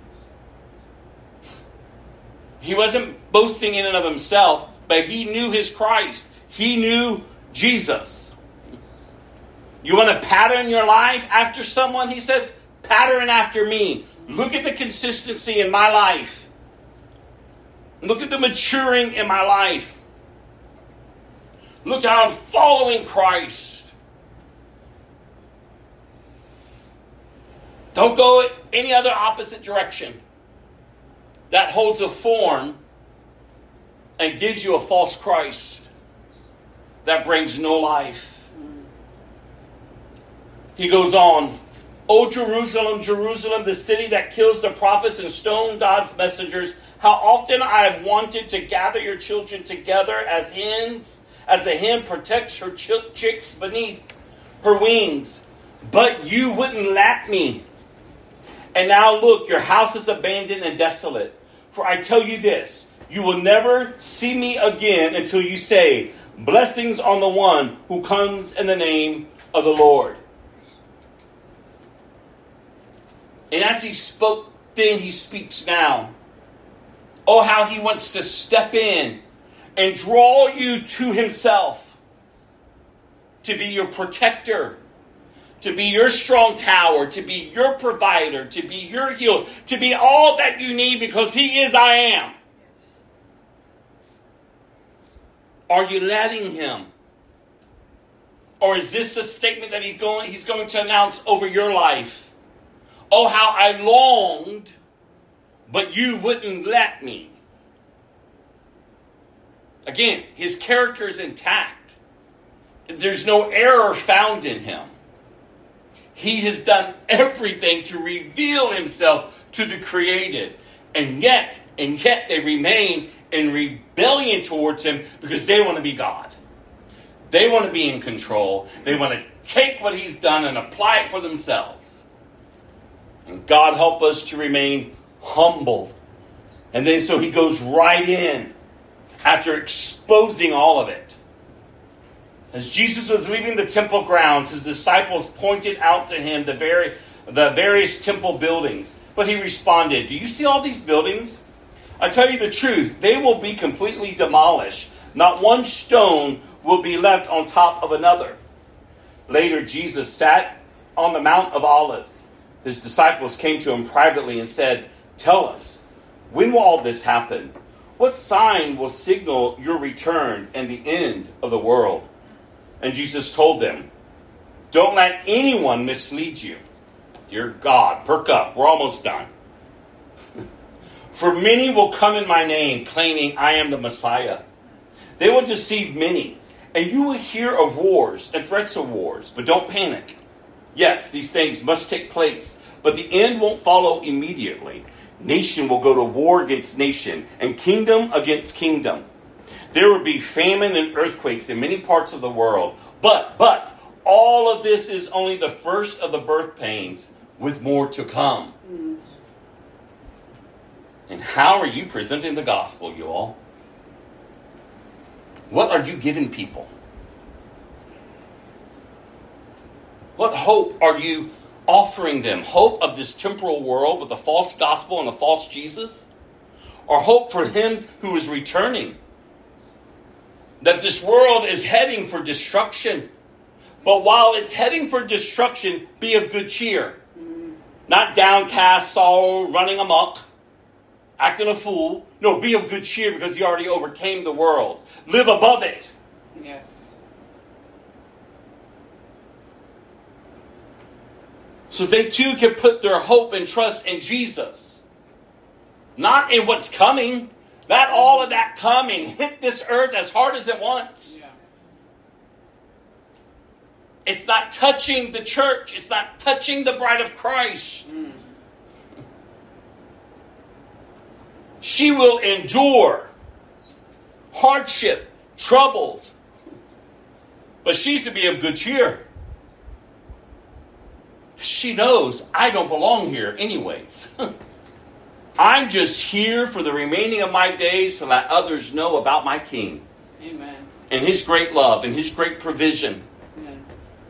He wasn't boasting in and of himself, but he knew his Christ. He knew Jesus. You want to pattern your life after someone? He says, pattern after me. Look at the consistency in my life. Look at the maturing in my life. Look how I'm following Christ. Don't go any other opposite direction. That holds a form and gives you a false Christ that brings no life. He goes on, O Jerusalem, Jerusalem, the city that kills the prophets and stones God's messengers, how often I have wanted to gather your children together as hens, as the hen protects her ch- chicks beneath her wings, but you wouldn't let me. And now look, your house is abandoned and desolate. For I tell you this, you will never see me again until you say, blessings on the one who comes in the name of the Lord. And as he spoke then, he speaks now. Oh, how he wants to step in and draw you to himself, to be your protector, to be your strong tower, to be your provider, to be your healer, to be all that you need because he is I am. Are you letting him? Or is this the statement that he's going, he's going to announce over your life? Oh, how I longed, but you wouldn't let me. Again, his character is intact. There's no error found in him. He has done everything to reveal himself to the created. And yet, and yet they remain in rebellion towards him because they want to be God. They want to be in control. They want to take what he's done and apply it for themselves. And God help us to remain humble. And then so he goes right in after exposing all of it. As Jesus was leaving the temple grounds, his disciples pointed out to him the very the various temple buildings. But he responded, do you see all these buildings? I tell you the truth, they will be completely demolished. Not one stone will be left on top of another. Later, Jesus sat on the Mount of Olives. His disciples came to him privately and said, tell us, when will all this happen? What sign will signal your return and the end of the world? And Jesus told them, don't let anyone mislead you. Dear God, perk up. We're almost done. For many will come in my name, claiming I am the Messiah. They will deceive many. And you will hear of wars and threats of wars. But don't panic. Yes, these things must take place. But the end won't follow immediately. Nation will go to war against nation, and kingdom against kingdom. There will be famine and earthquakes in many parts of the world. But, but, all of this is only the first of the birth pains, with more to come. Mm. And how are you presenting the gospel, you all? What are you giving people? What hope are you offering them? Hope of this temporal world with a false gospel and a false Jesus? Or hope for him who is returning? That this world is heading for destruction. But while it's heading for destruction, be of good cheer. Not downcast, sorrow, running amok, acting a fool. No, be of good cheer because he already overcame the world. Live above it. Yes. So they too can put their hope and trust in Jesus. Not in what's coming. Not all of that coming hit this earth as hard as it wants. Yeah. It's not touching the church. It's not touching the bride of Christ. Mm. She will endure hardship, troubles. But she's to be of good cheer. She knows I don't belong here anyways. I'm just here for the remaining of my days to let others know about my King. Amen. And His great love and His great provision. Amen.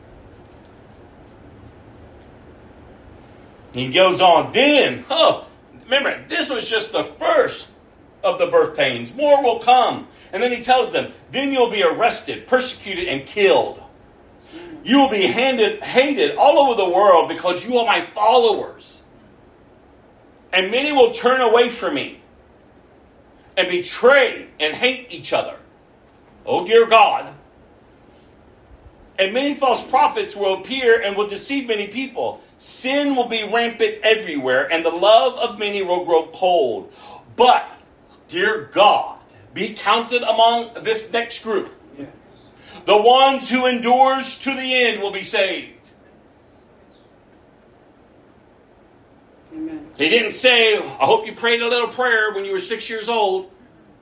He goes on. Then, oh, remember, this was just the first of the birth pains. More will come. And then he tells them, then you'll be arrested, persecuted, and killed. You will be handed, hated all over the world because you are my followers. And many will turn away from me and betray and hate each other. Oh, dear God. And many false prophets will appear and will deceive many people. Sin will be rampant everywhere, and the love of many will grow cold. But, dear God, be counted among this next group. Yes. The ones who endures to the end will be saved. Amen. He didn't say, I hope you prayed a little prayer when you were six years old.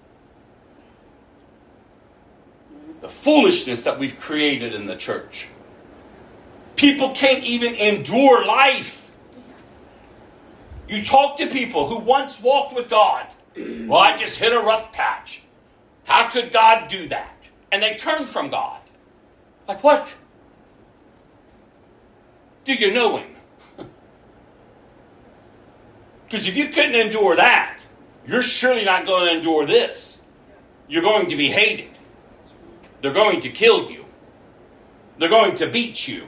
The foolishness that we've created in the church. People can't even endure life. You talk to people who once walked with God. Well, I just hit a rough patch. How could God do that? And they turn from God. Like what? Do you know Him? Because if you couldn't endure that, you're surely not going to endure this. You're going to be hated. They're going to kill you. They're going to beat you.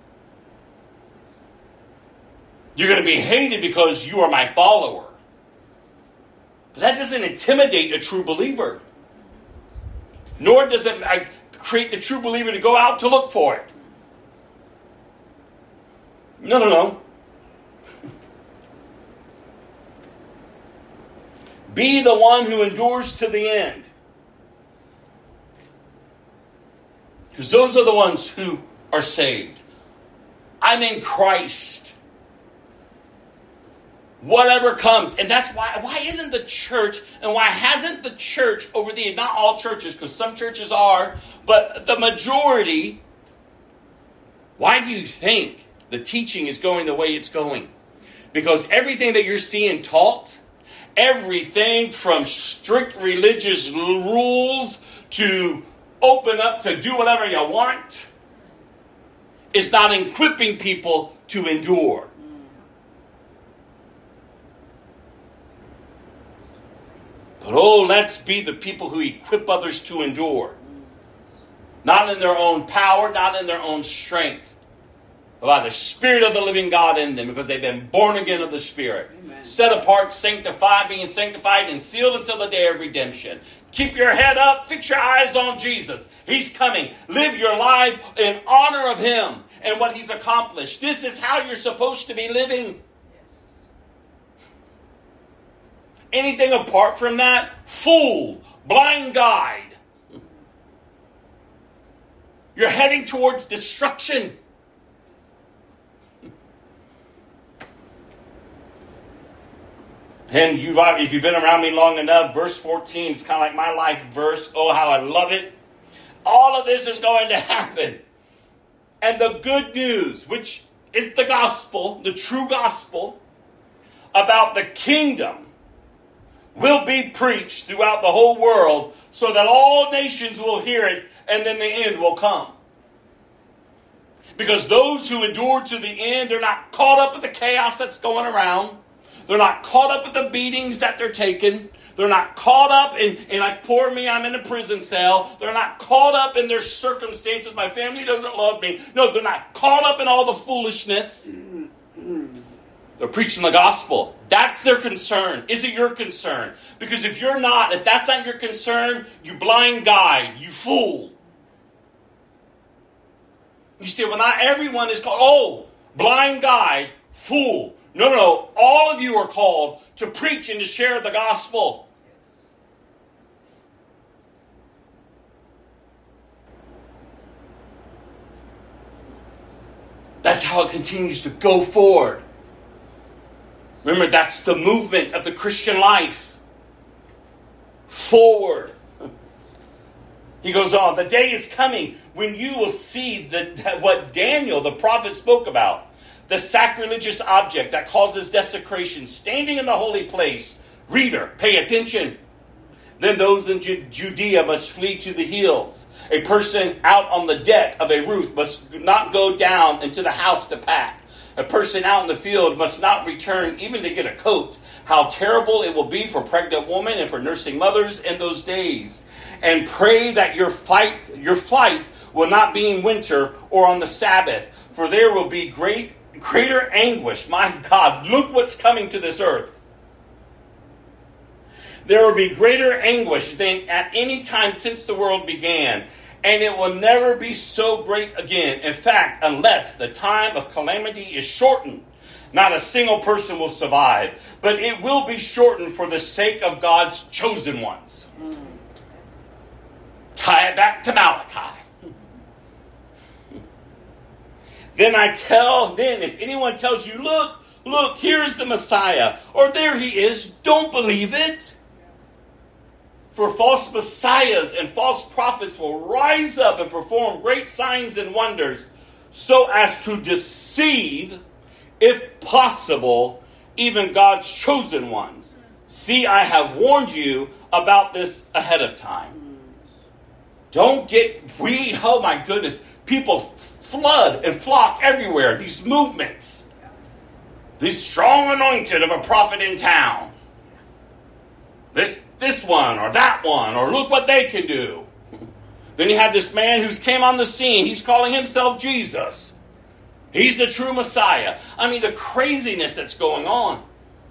You're going to be hated because you are my follower. But that doesn't intimidate a true believer. Nor does it create the true believer to go out to look for it. No, no, no. Be the one who endures to the end. Because those are the ones who are saved. I'm in Christ. Whatever comes. And that's why, why isn't the church, and why hasn't the church over the, not all churches, because some churches are, but the majority, why do you think the teaching is going the way it's going? Because everything that you're seeing taught, everything from strict religious rules to open up to do whatever you want, is not equipping people to endure. But oh, let's be the people who equip others to endure. Not in their own power, not in their own strength, but by the Spirit of the living God in them, because they've been born again of the Spirit. Amen. Set apart, sanctified, being sanctified and sealed until the day of redemption. Keep your head up, fix your eyes on Jesus. He's coming. Live your life in honor of Him and what He's accomplished. This is how you're supposed to be living. Anything apart from that, fool, blind guide. You're heading towards destruction. And you've, if you've been around me long enough, verse fourteen is kind of like my life verse. Oh, how I love it. All of this is going to happen. And the good news, which is the gospel, the true gospel, about the kingdom, will be preached throughout the whole world so that all nations will hear it, and then the end will come. Because those who endure to the end, they're not caught up with the chaos that's going around. They're not caught up with the beatings that they're taking. They're not caught up in, in like, poor me, I'm in a prison cell. They're not caught up in their circumstances. My family doesn't love me. No, they're not caught up in all the foolishness. They're preaching the gospel. That's their concern. Is it your concern? Because if you're not, if that's not your concern, you blind guide, you fool. You say, well, not everyone is called. Oh, blind guide, fool. No, no, no. All of you are called to preach and to share the gospel. That's how it continues to go forward. Remember, that's the movement of the Christian life. Forward. He goes on, the day is coming when you will see the, what Daniel, the prophet, spoke about. The sacrilegious object that causes desecration, standing in the holy place. Reader, pay attention. Then those in Ju- Judea must flee to the hills. A person out on the deck of a roof must not go down into the house to pack. A person out in the field must not return even to get a coat. How terrible it will be for pregnant women and for nursing mothers in those days. And pray that your fight, your flight will not be in winter or on the Sabbath, for there will be great, greater anguish. My God, look what's coming to this earth. There will be greater anguish than at any time since the world began, and it will never be so great again. In fact, unless the time of calamity is shortened, not a single person will survive, but it will be shortened for the sake of God's chosen ones. Mm. Tie it back to Malachi. Then I tell, then if anyone tells you, look, look, here's the Messiah, or there he is, don't believe it. For false messiahs and false prophets will rise up and perform great signs and wonders, so as to deceive, if possible, even God's chosen ones. See, I have warned you about this ahead of time. Don't get, we, oh my goodness, people flood and flock everywhere. These movements. This strong anointed of a prophet in town. This this one or that one, or look what they can do. Then you have this man who's came on the scene. He's calling himself Jesus. He's the true Messiah. I mean, the craziness that's going on.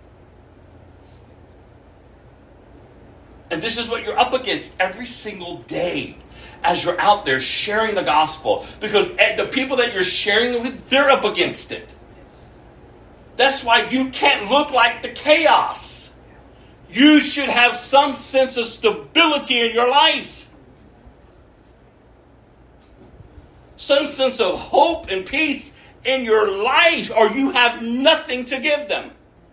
And this is what you're up against every single day as you're out there sharing the gospel. Because the people that you're sharing it with, they're up against it. That's why you can't look like the chaos. You should have some sense of stability in your life. Some sense of hope and peace in your life, or you have nothing to give them.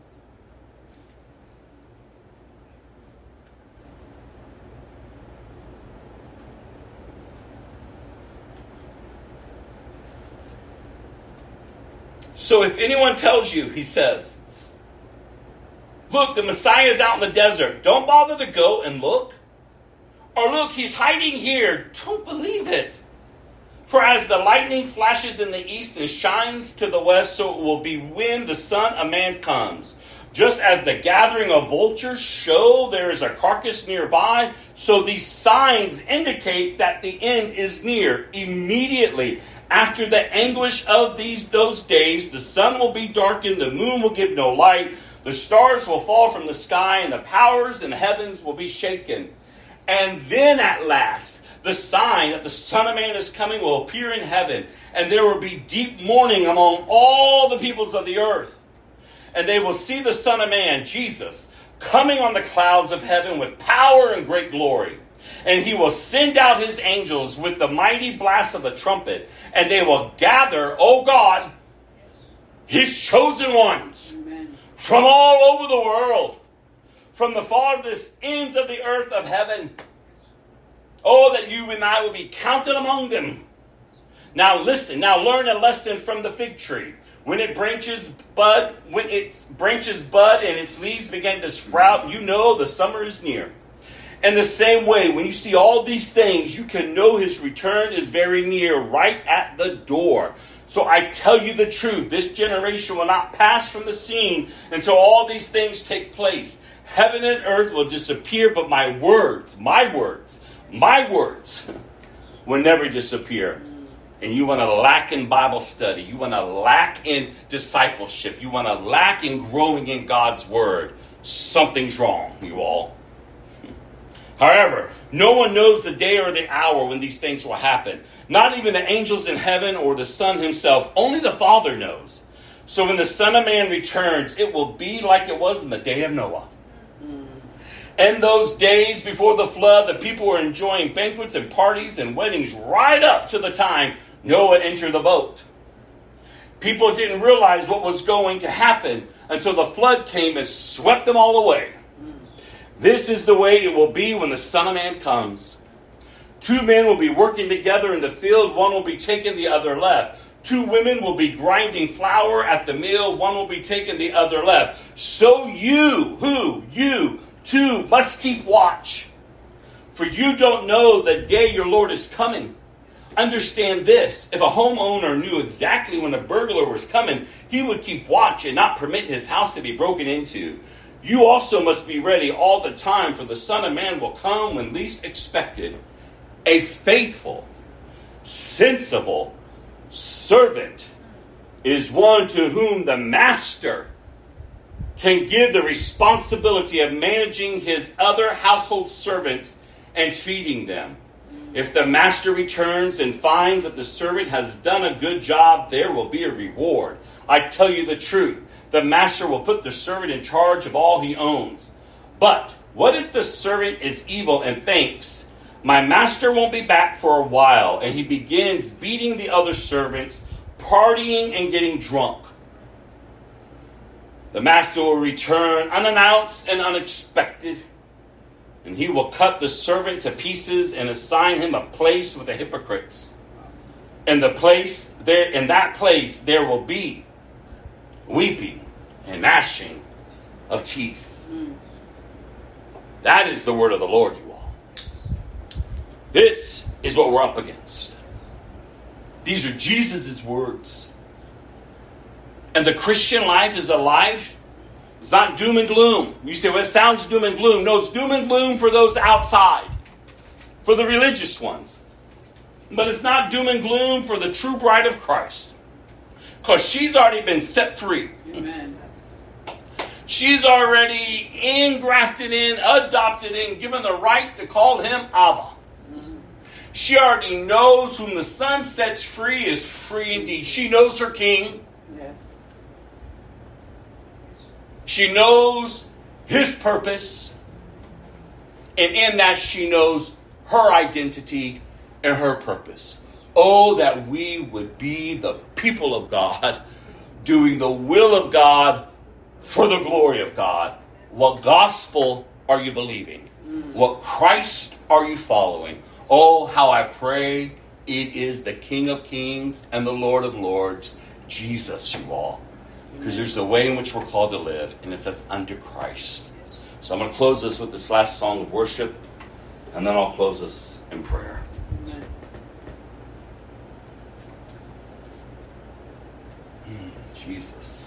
So if anyone tells you, he says, look, the Messiah is out in the desert, don't bother to go and look. Or look, he's hiding here, don't believe it. For as the lightning flashes in the east and shines to the west, so it will be when the Son of Man comes. Just as the gathering of vultures show there is a carcass nearby, so these signs indicate that the end is near. Immediately after the anguish of these those days, the sun will be darkened, the moon will give no light, the stars will fall from the sky, and the powers in the heavens will be shaken. And then at last, the sign that the Son of Man is coming will appear in heaven, and there will be deep mourning among all the peoples of the earth. And they will see the Son of Man, Jesus, coming on the clouds of heaven with power and great glory. And he will send out his angels with the mighty blast of the trumpet, and they will gather, O God, his chosen ones, Amen, from all over the world, from the farthest ends of the earth of heaven. Oh, that you and I will be counted among them. Now listen, now learn a lesson from the fig tree. When it branches bud, when its branches bud and its leaves begin to sprout, you know the summer is near. In the same way, when you see all these things, you can know his return is very near, right at the door. So I tell you the truth, this generation will not pass from the scene until all these things take place. Heaven and earth will disappear, but my words, my words, my words will never disappear. And you want to lack in Bible study. You want to lack in discipleship. You want to lack in growing in God's word. Something's wrong, you all. However, no one knows the day or the hour when these things will happen. Not even the angels in heaven or the Son himself. Only the Father knows. So when the Son of Man returns, it will be like it was in the day of Noah. In those days before the flood, the people were enjoying banquets and parties and weddings right up to the time Noah entered the boat. People didn't realize what was going to happen until the flood came and swept them all away. This is the way it will be when the Son of Man comes. Two men will be working together in the field. One will be taking, the other left. Two women will be grinding flour at the mill. One will be taking, the other left. So you, who, you, too, must keep watch. For you don't know the day your Lord is coming. Understand this. If a homeowner knew exactly when a burglar was coming, he would keep watch and not permit his house to be broken into. You also must be ready all the time, for the Son of Man will come when least expected. A faithful, sensible servant is one to whom the master can give the responsibility of managing his other household servants and feeding them. If the master returns and finds that the servant has done a good job, there will be a reward. I tell you the truth. The master will put the servant in charge of all he owns. But what if the servant is evil and thinks, my master won't be back for a while, and he begins beating the other servants, partying and getting drunk? The master will return unannounced and unexpected, and he will cut the servant to pieces and assign him a place with the hypocrites. In the place there, in that place there will be weeping and gnashing of teeth. Mm. That is the word of the Lord, you all. This is what we're up against. These are Jesus' words. And the Christian life is a life, it's not doom and gloom. You say, well, it sounds doom and gloom. No, it's doom and gloom for those outside, for the religious ones. But it's not doom and gloom for the true bride of Christ. Because she's already been set free. Amen. She's already engrafted in, adopted in, given the right to call him Abba. Mm. She already knows whom the Son sets free is free indeed. She knows her King. Yes. She knows his purpose. And in that she knows her identity and her purpose. Oh, that we would be the people of God, doing the will of God for the glory of God. What gospel are you believing? What Christ are you following? Oh, how I pray it is the King of Kings and the Lord of Lords, Jesus, you all. Because there's a way in which we're called to live, and it says unto Christ. So I'm going to close this with this last song of worship, and then I'll close this in prayer. Jesus.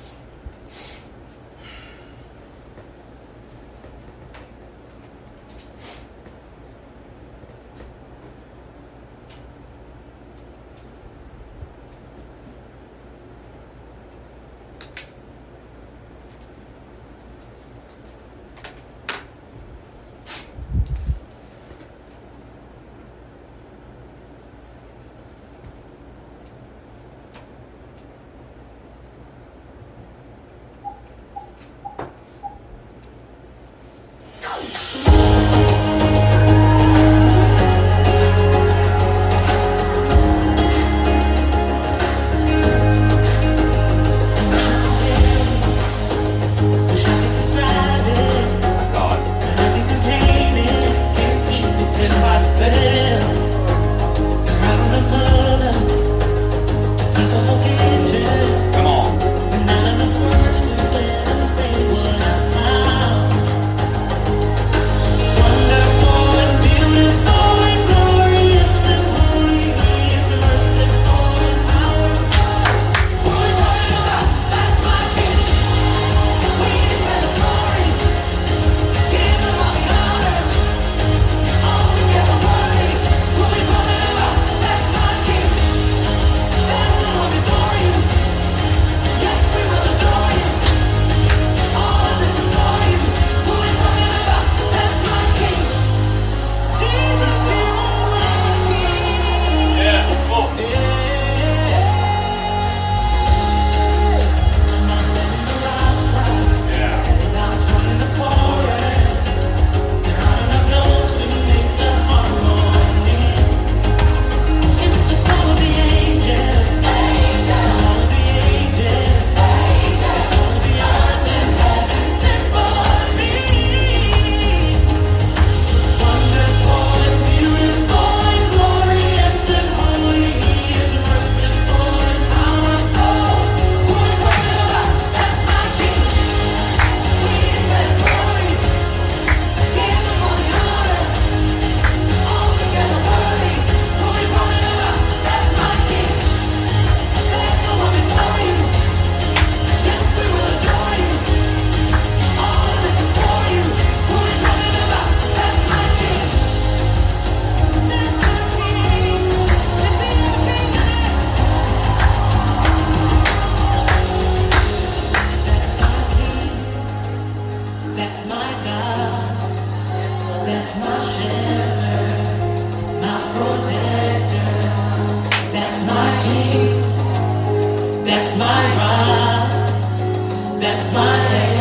That's my God. That's my shepherd, my protector. That's my king. That's my rock. That's my name.